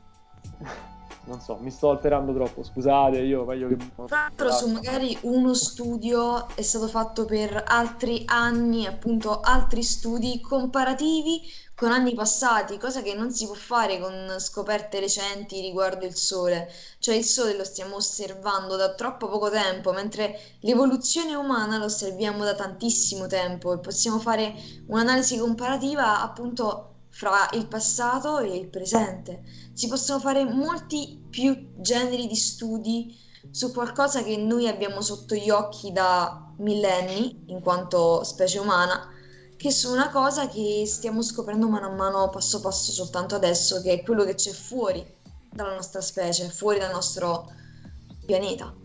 non so, mi sto alterando troppo, scusate, io meglio che... Tra l'altro su magari uno studio è stato fatto per altri anni, appunto altri studi comparativi con anni passati, cosa che non si può fare con scoperte recenti riguardo il Sole. Cioè il Sole lo stiamo osservando da troppo poco tempo, mentre l'evoluzione umana lo osserviamo da tantissimo tempo e possiamo fare un'analisi comparativa appunto fra il passato e il presente. Si possono fare molti più generi di studi su qualcosa che noi abbiamo sotto gli occhi da millenni, in quanto specie umana, che su una cosa che stiamo scoprendo mano a mano, passo passo, soltanto adesso, che è quello che c'è fuori dalla nostra specie, fuori dal nostro pianeta.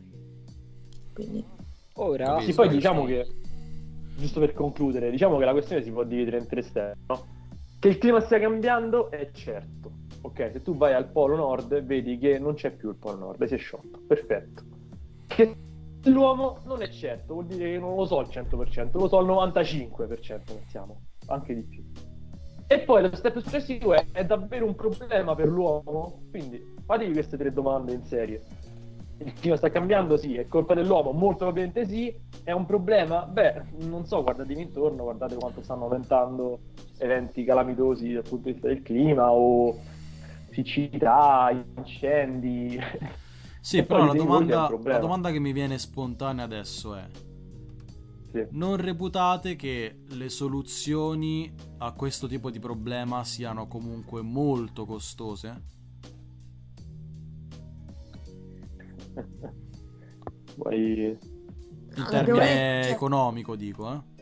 Quindi ora sì, poi diciamo che, giusto per concludere, diciamo che la questione si può dividere in tre step, no? Che il clima stia cambiando è certo, ok? Se tu vai al polo nord vedi che non c'è più il polo nord, si è sciolto, perfetto. Che l'uomo non è certo, vuol dire che non lo so al cento per cento, lo so al novantacinque per cento, mettiamo, anche di più. E poi lo step successivo è, è davvero un problema per l'uomo? Quindi fatevi queste tre domande in serie. Il clima sta cambiando? Sì. È colpa dell'uomo? Molto probabilmente sì. È un problema? Beh, non so, guardatevi intorno, guardate quanto stanno aumentando eventi calamitosi dal punto di vista del clima, o siccità, incendi. Sì, E però poi la di voi c'è un domanda, problema. la domanda che mi viene spontanea adesso è: Sì. non reputate che le soluzioni a questo tipo di problema siano comunque molto costose? Vuoi... In No, termine ovviamente- economico, dico, eh?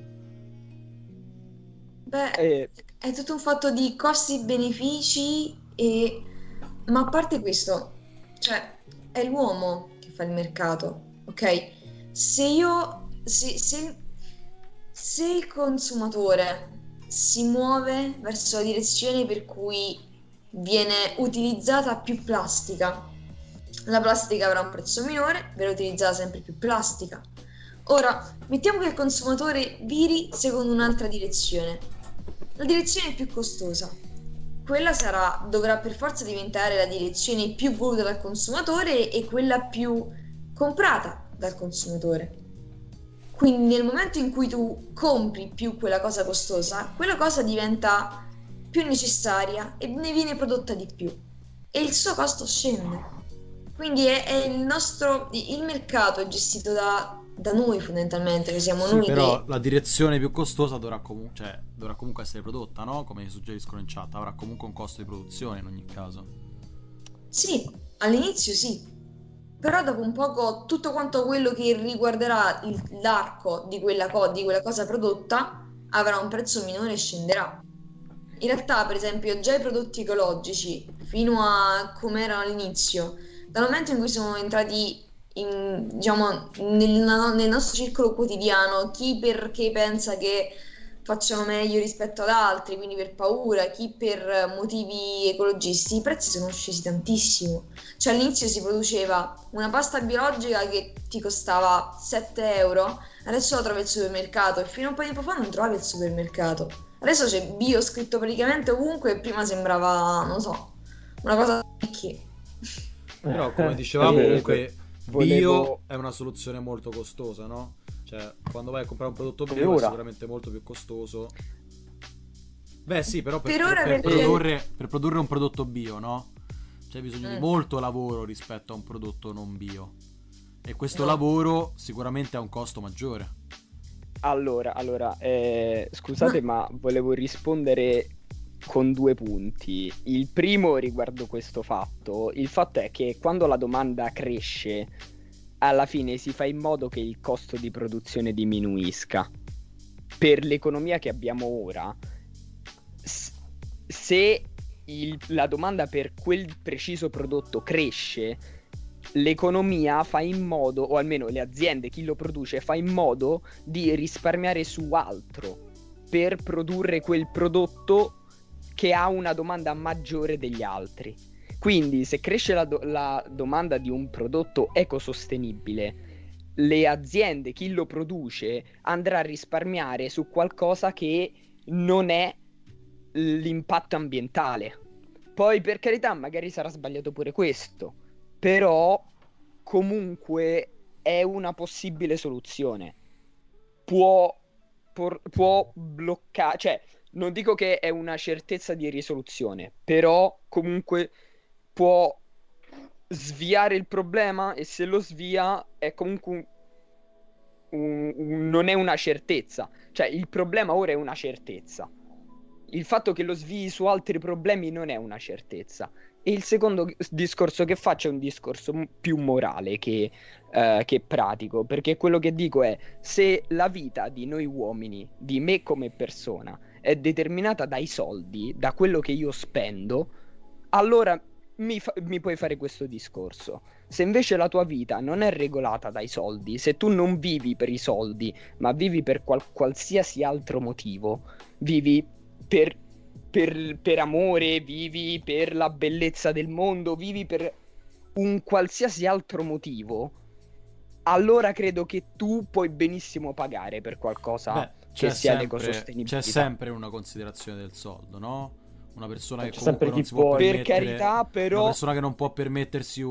Beh, Eh, è tutto un fatto di costi-benefici e... Ma a parte questo, cioè, è l'uomo che fa il mercato, ok? Se io... Se, se, se il consumatore si muove verso la direzione per cui viene utilizzata più plastica, la plastica avrà un prezzo minore, verrà utilizzata sempre più plastica. Ora, mettiamo che il consumatore viri secondo un'altra direzione. La direzione più costosa. Quella sarà, dovrà per forza diventare la direzione più voluta dal consumatore e quella più comprata dal consumatore. Quindi nel momento in cui tu compri più quella cosa costosa, quella cosa diventa più necessaria e ne viene prodotta di più e il suo costo scende. Quindi è, è il nostro, il mercato è gestito da, da noi fondamentalmente, che siamo Sì, noi però che... la direzione più costosa dovrà, comu- cioè, dovrà comunque essere prodotta, no? Come suggeriscono in chat, avrà comunque un costo di produzione in ogni caso. Sì, all'inizio sì, però dopo un poco tutto quanto quello che riguarderà il- l'arco di quella, co- di quella cosa prodotta avrà un prezzo minore e scenderà. In realtà, per esempio, già i prodotti ecologici, fino a come erano all'inizio, dal momento in cui sono entrati in, diciamo, nel, nel nostro circolo quotidiano, chi perché pensa che facciano meglio rispetto ad altri, quindi per paura, chi per motivi ecologisti, i prezzi sono scesi tantissimo. Cioè all'inizio si produceva una pasta biologica che ti costava sette euro, adesso la trovi al supermercato e fino a un po' di tempo fa non trovavi al supermercato. Adesso c'è bio scritto praticamente ovunque e prima sembrava, non so, una cosa che... Però come dicevamo vero, comunque volevo- bio è una soluzione molto costosa, no? Cioè quando vai a comprare un prodotto Per bio è ora. sicuramente molto più costoso. Beh sì, però per, Per ora per perché- produrre, per produrre un prodotto bio, no? C'è bisogno di Mm. molto lavoro rispetto a un prodotto non bio. E questo No. lavoro sicuramente ha un costo maggiore. Allora, allora eh, scusate, ma volevo rispondere con due punti. Il primo riguardo questo fatto. Il fatto è che quando la domanda cresce, alla fine si fa in modo che il costo di produzione diminuisca. Per l'economia che abbiamo ora, s- se il- la domanda per quel preciso prodotto cresce, l'economia fa in modo, o almeno le aziende, chi lo produce, fa in modo di risparmiare su altro per produrre quel prodotto che ha una domanda maggiore degli altri. Quindi se cresce la, do- la domanda di un prodotto ecosostenibile, le aziende, chi lo produce, andrà a risparmiare su qualcosa che non è l'impatto ambientale. Poi, per carità, magari sarà sbagliato pure questo, però comunque è una possibile soluzione. Può, por- può bloccare, cioè, non dico che è una certezza di risoluzione, però comunque può sviare il problema, e se lo svia è comunque un- un- un- non è una certezza. Cioè, il problema ora è una certezza. Il fatto che lo svii su altri problemi non è una certezza. E il secondo discorso che faccio è un discorso m- più morale che, eh, che pratico, perché quello che dico è: se la vita di noi uomini, di me come persona, è determinata dai soldi, da quello che io spendo, allora mi, fa- mi puoi fare questo discorso. Se invece la tua vita non è regolata dai soldi, se tu non vivi per i soldi, ma vivi per qual- qualsiasi altro motivo, vivi per, per, per amore, vivi per la bellezza del mondo, vivi per un qualsiasi altro motivo, allora credo che tu puoi benissimo pagare per qualcosa Beh, che c'è sia sempre, l'ecosostenibilità. c'è sempre una considerazione del soldo, no? Una persona che C'è comunque sempre non chi si può può. Per permettere, carità, una però, persona che non può permettersi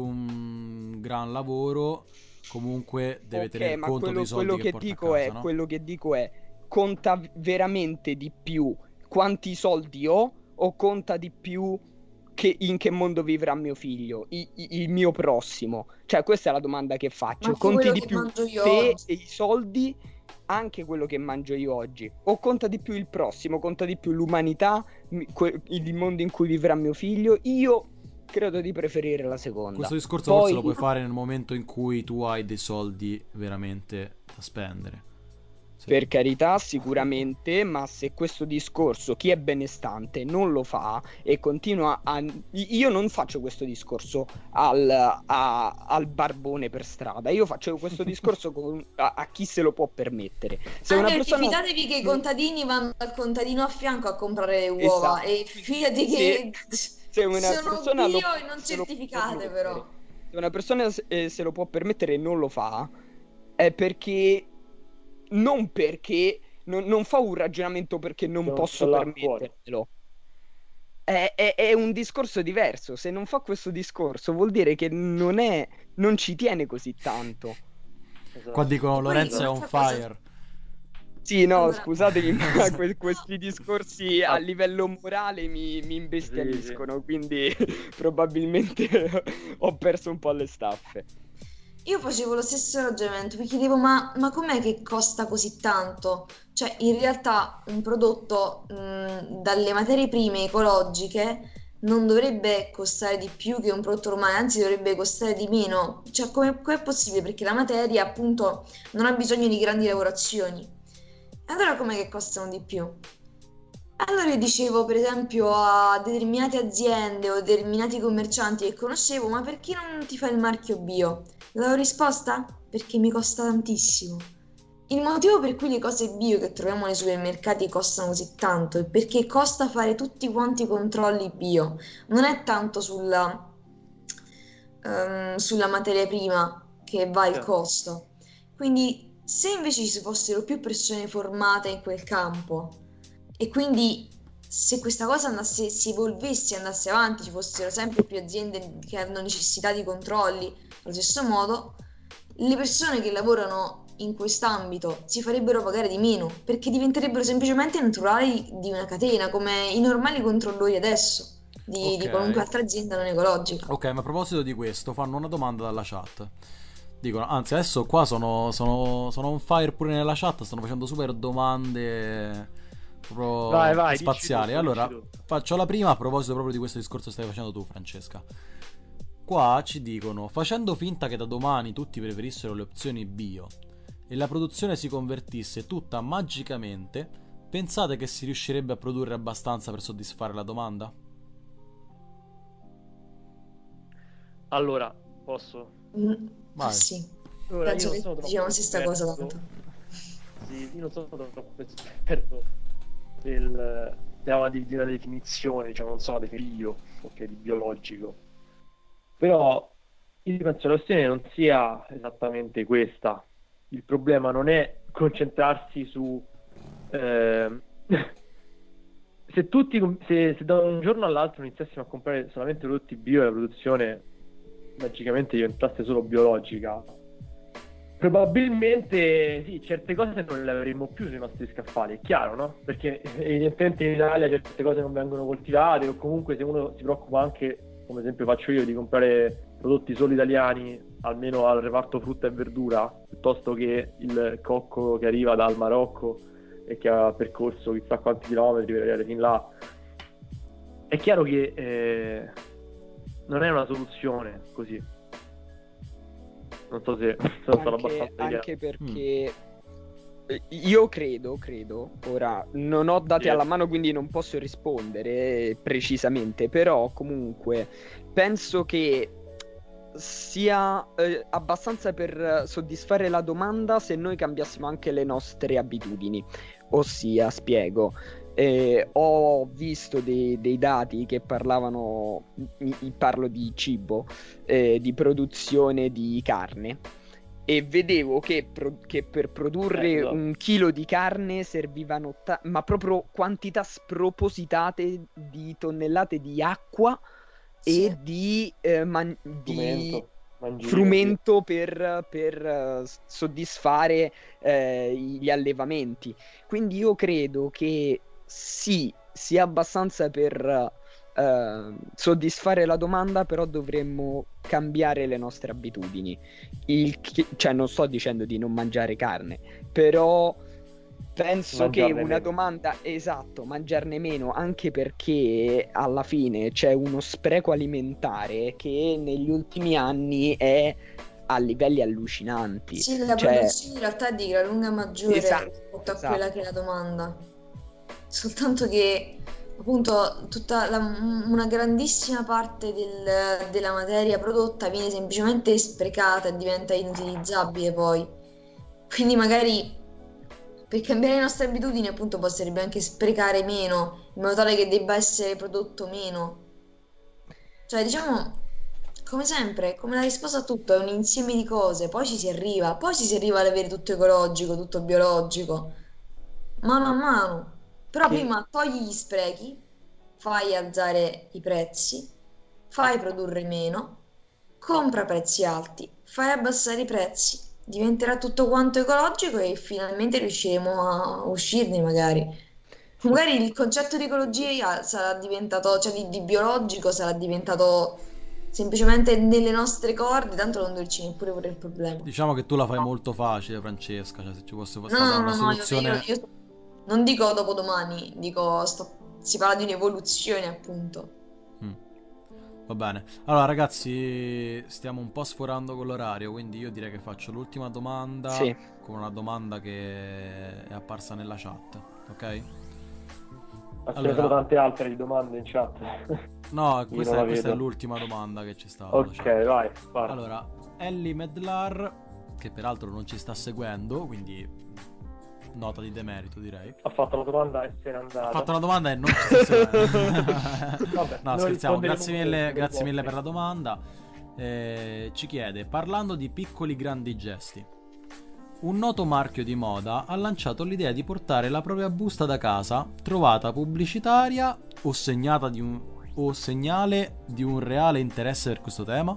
un gran lavoro, comunque deve ok, tener ma conto dei quello, soldi quello che che porta a dico casa, è, no? quello che dico è, conta veramente di più quanti soldi ho, o conta di più che in che mondo vivrà mio figlio, i- i- il mio prossimo? Cioè, questa è la domanda che Ma faccio. anche Conti quello di che più mangio io te oggi. e i soldi, anche quello che mangio io oggi? O conta di più il prossimo, conta di più l'umanità, mi- que- il mondo in cui vivrà mio figlio? Io credo di preferire la seconda. Questo discorso forse lo Poi, puoi fare nel momento in cui tu hai dei soldi veramente da spendere. Sì. per carità, sicuramente, ma se questo discorso chi è benestante non lo fa e continua a... Io non faccio questo discorso al, a- al barbone per strada, io faccio questo discorso con- a, a chi se lo può permettere. Se una Anche perché persona... fidatevi che i contadini vanno dal contadino a fianco a comprare le uova Esatto. e fidati Se, che se una sono persona lo, bio e non se lo può certificate permettere, però. se una persona eh, se lo può permettere e non lo fa, è perché non perché non, non fa un ragionamento perché Che non non ce posso l'ha a cuore. permettermelo. È, è- è un discorso diverso. Se non fa questo discorso, vuol dire che non è, non ci tiene così tanto. Qua Esatto. dicono E poi Lorenzo è on un'altra cosa, fire. Sì, no, allora, scusatemi, ma que- questi discorsi a Ah, livello morale mi, mi sì, sì. imbestialiscono, quindi probabilmente ho perso un po' le staffe. io facevo lo stesso ragionamento, mi chiedevo ma, ma com'è che costa così tanto? Cioè, in realtà un prodotto mh, dalle materie prime ecologiche non dovrebbe costare di più che un prodotto normale, anzi dovrebbe costare di meno. Cioè, come com'è possibile? Perché la materia, appunto, non ha bisogno di grandi lavorazioni. Allora com'è che costano di più? Allora io dicevo, per esempio, a determinate aziende o determinati commercianti che conoscevo, ma perché non ti fai il marchio bio? La loro risposta? Perché mi costa tantissimo. Il motivo per cui le cose bio che troviamo nei supermercati costano così tanto è perché costa fare tutti quanti i controlli bio. Non è tanto sulla, ehm, sulla materia prima che va il Sì. costo. Quindi, se invece ci fossero più persone formate in quel campo e quindi se questa cosa andasse, si evolvesse, andasse avanti, ci fossero sempre più aziende che hanno necessità di controlli, allo stesso modo, le persone che lavorano in quest'ambito si farebbero pagare di meno perché diventerebbero semplicemente naturali di una catena, come i normali controllori adesso di, di qualunque Ok. altra azienda non ecologica. Ok, ma a proposito di questo, fanno una domanda dalla chat. Dicono, anzi adesso qua sono, sono, sono on fire pure nella chat, stanno facendo super domande proprio Vai, vai, spaziali. dici tutto, Allora, dici tutto. faccio la prima a proposito proprio di questo discorso che stai facendo tu, Francesca. Qua ci dicono, facendo finta che da domani tutti preferissero le opzioni bio e la produzione si convertisse tutta magicamente, pensate che si riuscirebbe a produrre abbastanza per soddisfare la domanda? Allora, posso? Mm, Vai. sì, Allora, penso io non che sono troppo diciamo la stessa cosa esperto. tanto. Sì, io non sono troppo esperto del tema di, della definizione, diciamo, non so la definire io, ok, di biologico. Però io penso che la questione non sia esattamente questa. Il problema non è concentrarsi su ehm, se tutti se, se da un giorno all'altro iniziassimo a comprare solamente prodotti bio e la produzione magicamente diventasse solo biologica, probabilmente sì, certe cose non le avremmo più sui nostri scaffali, è chiaro, no? Perché evidentemente in Italia certe cose non vengono coltivate, o comunque se uno si preoccupa anche, come esempio faccio io, di comprare prodotti solo italiani, almeno al reparto frutta e verdura, piuttosto che il cocco che arriva dal Marocco e che ha percorso chissà quanti chilometri per arrivare fin là. È chiaro che eh, non è una soluzione così. Non so se sono stato Anche, abbastanza chiaro. anche perché eh, io credo, credo, ora non ho dati Sì. alla mano quindi non posso rispondere precisamente, però comunque penso che sia eh, abbastanza per soddisfare la domanda se noi cambiassimo anche le nostre abitudini. Ossia, spiego, eh, ho visto dei, dei dati che parlavano, mi- mi- parlo di cibo, eh, di produzione di carne. E vedevo che, pro- che per produrre Eh, esatto. un chilo di carne servivano, ta- ma proprio quantità spropositate di tonnellate di acqua Sì. e di, eh, man- di Frumento, mangime, frumento per, per, eh, s- soddisfare eh, gli allevamenti. Quindi io credo che sì, sia abbastanza per eh, soddisfare la domanda, però dovremmo cambiare le nostre abitudini. Il che- cioè, non sto dicendo di non mangiare carne, però penso Mangiarne che una meno. domanda, esatto, mangiarne meno, anche perché alla fine c'è uno spreco alimentare che negli ultimi anni è a livelli allucinanti. Sì, la Cioè, produzione in realtà è di gran lunga maggiore esatto, rispetto a esatto. quella che è la domanda. Soltanto che appunto tutta la- una grandissima parte del- della materia prodotta viene semplicemente sprecata e diventa inutilizzabile poi. Quindi magari per cambiare le nostre abitudini appunto basterebbe anche sprecare meno, in modo tale che debba essere prodotto meno. Cioè, diciamo, come sempre, come la risposta a tutto, è un insieme di cose, poi ci si arriva, poi ci si arriva ad avere tutto ecologico, tutto biologico, mano a mano. Però Che prima togli gli sprechi, fai alzare i prezzi, fai produrre meno, compra a prezzi alti, fai abbassare i prezzi, diventerà tutto quanto ecologico e finalmente riusciremo a uscirne magari. Magari il concetto di ecologia sarà diventato, cioè di, di biologico sarà diventato semplicemente nelle nostre corde, tanto non dorci neppure pure il problema. Diciamo che tu la fai molto facile, Francesca, cioè se ci fosse No, stata no, una no, no, io, io- soluzione... io non dico dopodomani, dico sto- si parla di un'evoluzione appunto. Mm. Va bene. Allora ragazzi, stiamo un po' sforando con l'orario, quindi io direi che faccio l'ultima domanda sì, con una domanda che è apparsa nella chat, ok? Ma ce ne Allora- sono tante altre di domande in chat. No, Io questa, non la questa è vedo. l'ultima domanda che ci sta. Ok, vai, vai. Allora, Ellie Medlar, che peraltro non ci sta seguendo, quindi nota di demerito direi. Ha fatto la domanda e se n'è andata. Ha fatto una domanda e non ci sta seguendo. Vabbè, No, noi scherziamo, risponderemo grazie mille, comunque, grazie mille ok. per la domanda. Eh, ci chiede, parlando di piccoli grandi gesti, un noto marchio di moda ha lanciato l'idea di portare la propria busta da casa, trovata pubblicitaria o segnata di un, o segnale di un reale interesse per questo tema?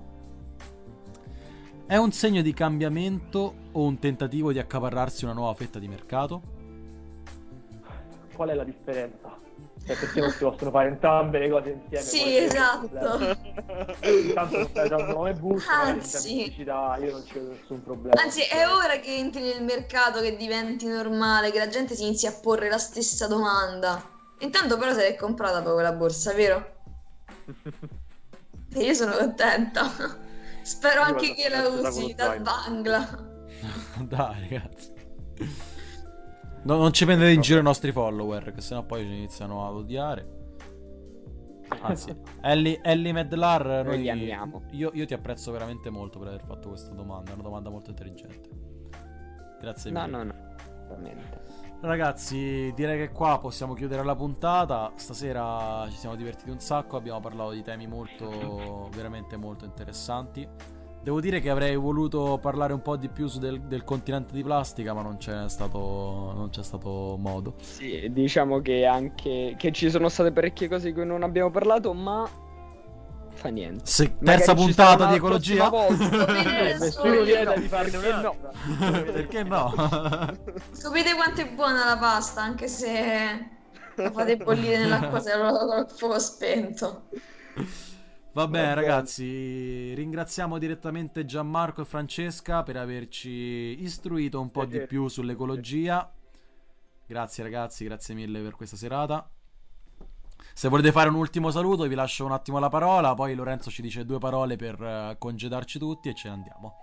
È un segno di cambiamento o un tentativo di accaparrarsi una nuova fetta di mercato? qual è la differenza? Cioè, perché non si possono fare entrambe le cose insieme? Sì, Poi- esatto. Intanto non stai usando nome busto, magari in Anzi. pubblicità, io non ci vedo nessun problema. Anzi, è ora che entri nel mercato, che diventi normale, che la gente si inizi a porre la stessa domanda. Intanto però se l'è comprata poi quella borsa, vero? E io sono contenta. Spero Io anche vado che la sempre da usi quello da zaino. Bangla. Dai, ragazzi. No, non ci prendete in giro i nostri follower, che sennò poi ci iniziano ad odiare. Anzi, Ellie, Ellie Medlar, Noi noi, li amiamo. io, io ti apprezzo veramente molto per aver fatto questa domanda. È una domanda molto intelligente. Grazie mille. No, no, no. Veramente. Ragazzi, direi che qua possiamo chiudere la puntata. Stasera ci siamo divertiti un sacco. Abbiamo parlato di temi molto, veramente molto interessanti. Devo dire che avrei voluto parlare un po' di più su del, del continente di plastica, ma non c'è stato, non c'è stato modo. Sì, diciamo che anche che ci sono state parecchie cose di cui non abbiamo parlato, ma fa niente. Se, Magari terza ci puntata sarà di una prossima ecologia? volta. Scoprire Nessuno solo- vieta di farne Perché no? un'altra. Perché no? Scoprite quanto è buona la pasta, anche se la fate bollire nell'acqua se con il fuoco spento. Va bene, bene. ragazzi, ringraziamo direttamente Gianmarco e Francesca per averci istruito un po' di Piacere. più sull'ecologia. Grazie ragazzi, grazie mille per questa serata. Se volete fare un ultimo saluto vi lascio un attimo la parola, poi Lorenzo ci dice due parole per eh, congedarci tutti e ce ne andiamo.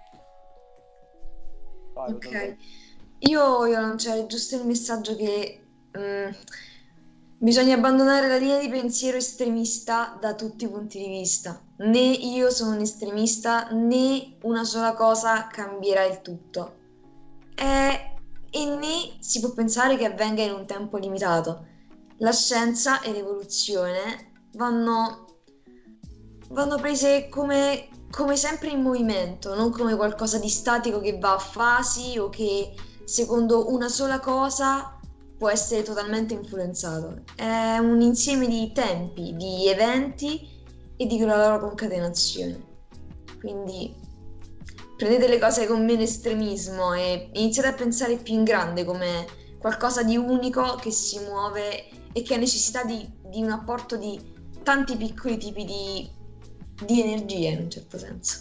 Vai, Ok, io voglio lanciare giusto il messaggio che mm, bisogna abbandonare la linea di pensiero estremista da tutti i punti di vista. Né io sono un estremista, né una sola cosa cambierà il tutto. E, e né si può pensare che avvenga in un tempo limitato. La scienza e l'evoluzione vanno, vanno prese come, come sempre in movimento, non come qualcosa di statico che va a fasi o che secondo una sola cosa può essere totalmente influenzato. È un insieme di tempi, di eventi e di la loro concatenazione. Quindi prendete le cose con meno estremismo e iniziate a pensare più in grande come qualcosa di unico che si muove e che ha necessità di, di un apporto di tanti piccoli tipi di, di energie in un certo senso.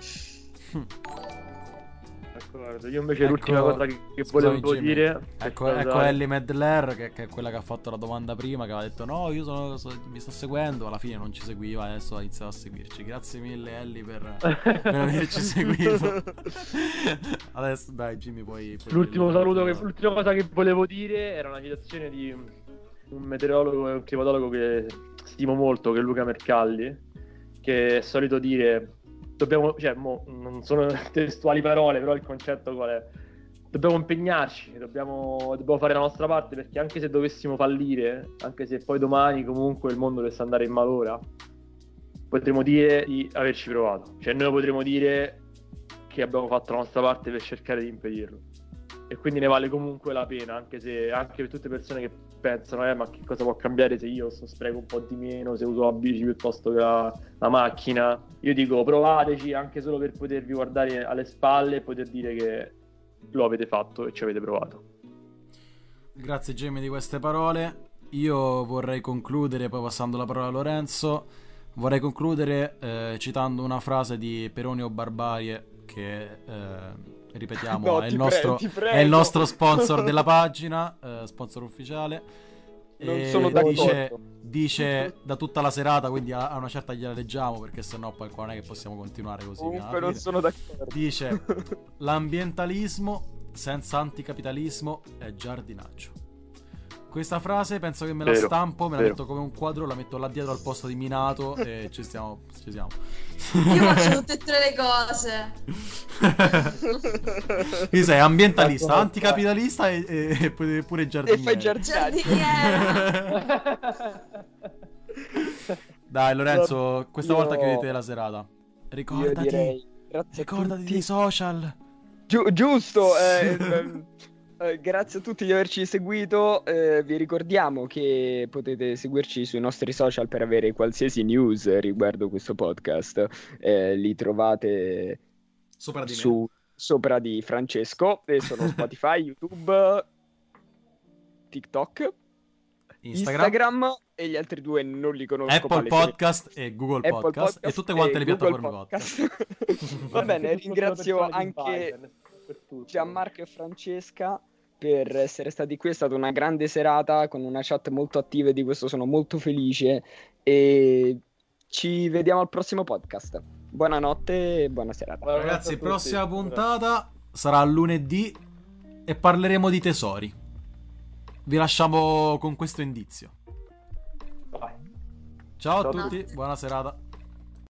D'accordo. Io invece Ecco- l'ultima cosa che, che scusami, volevo Jimmy. dire è Ecco, stata- ecco Ellie Medler, che, che è quella che ha fatto la domanda prima, che aveva detto no, io sono, so- mi sto seguendo, alla fine non ci seguiva, adesso ha iniziato a seguirci. Grazie mille Ellie per, per averci seguito. Adesso dai Jimmy, puoi... puoi L'ultimo dire- saluto che, l'ultima cosa che volevo dire era una citazione di un meteorologo e un climatologo che stimo molto, che è Luca Mercalli, che è solito dire dobbiamo, cioè, mo, non sono testuali parole, però il concetto qual è? Dobbiamo impegnarci, dobbiamo, dobbiamo fare la nostra parte, perché anche se dovessimo fallire, anche se poi domani comunque il mondo dovesse andare in malora, potremo dire di averci provato. Cioè noi potremo dire che abbiamo fatto la nostra parte per cercare di impedirlo. E quindi ne vale comunque la pena, anche se anche per tutte le persone che pensano eh ma che cosa può cambiare se io sto spreco un po' di meno, se uso la bici piuttosto che la, la macchina. Io dico provateci anche solo per potervi guardare alle spalle e poter dire che lo avete fatto e ci avete provato. Grazie Jamie di queste parole. Io vorrei concludere, poi passando la parola a Lorenzo, vorrei concludere eh, citando una frase di Peronio Barbarie che eh, ripetiamo No, è, il ti nostro, pre- ti prego. è il nostro sponsor della pagina, eh, sponsor ufficiale. Non E sono d'accordo. dice, dice da tutta la serata, quindi a, a una certa gliela leggiamo perché sennò poi qua non è che possiamo continuare così. fino alla Comunque non fine. sono d'accordo. Dice l'ambientalismo senza anticapitalismo è giardinaggio. Questa frase penso che me la Vero, stampo, me la vero. metto come un quadro, la metto là dietro al posto di Minato e ci stiamo, ci siamo. Io faccio tutte e tre le cose. Qui sei ambientalista, D'accordo. anticapitalista e, e, e pure- pure E giardiniere. fai giardinaggio. Giardiniera. Dai Lorenzo, questa Io- volta chiudete la serata. Io Ricordati, direi grazie a ricordati tutti. dei social. Giu- giusto, eh, ehm, eh, grazie a tutti di averci seguito. eh, vi ricordiamo che potete seguirci sui nostri social per avere qualsiasi news riguardo questo podcast. Eh, li trovate Sopra di me. su, sopra di Francesco e sono Spotify, YouTube, TikTok Instagram, Instagram e gli altri due non li conosco. Apple Podcast e Google Apple Podcast, Podcast e tutte quante e le Google piattaforme podcast. Podcast. Va bene, ringrazio anche Gianmarco e Francesca per essere stati qui. È stata una grande serata con una chat molto attiva e di questo sono molto felice. E ci vediamo al prossimo podcast. Buonanotte e buona serata. Buonanotte a Ragazzi, tutti. prossima puntata sarà lunedì e parleremo di tesori. Vi lasciamo con questo indizio. Vai. Ciao a Ciao a tutti, buona serata.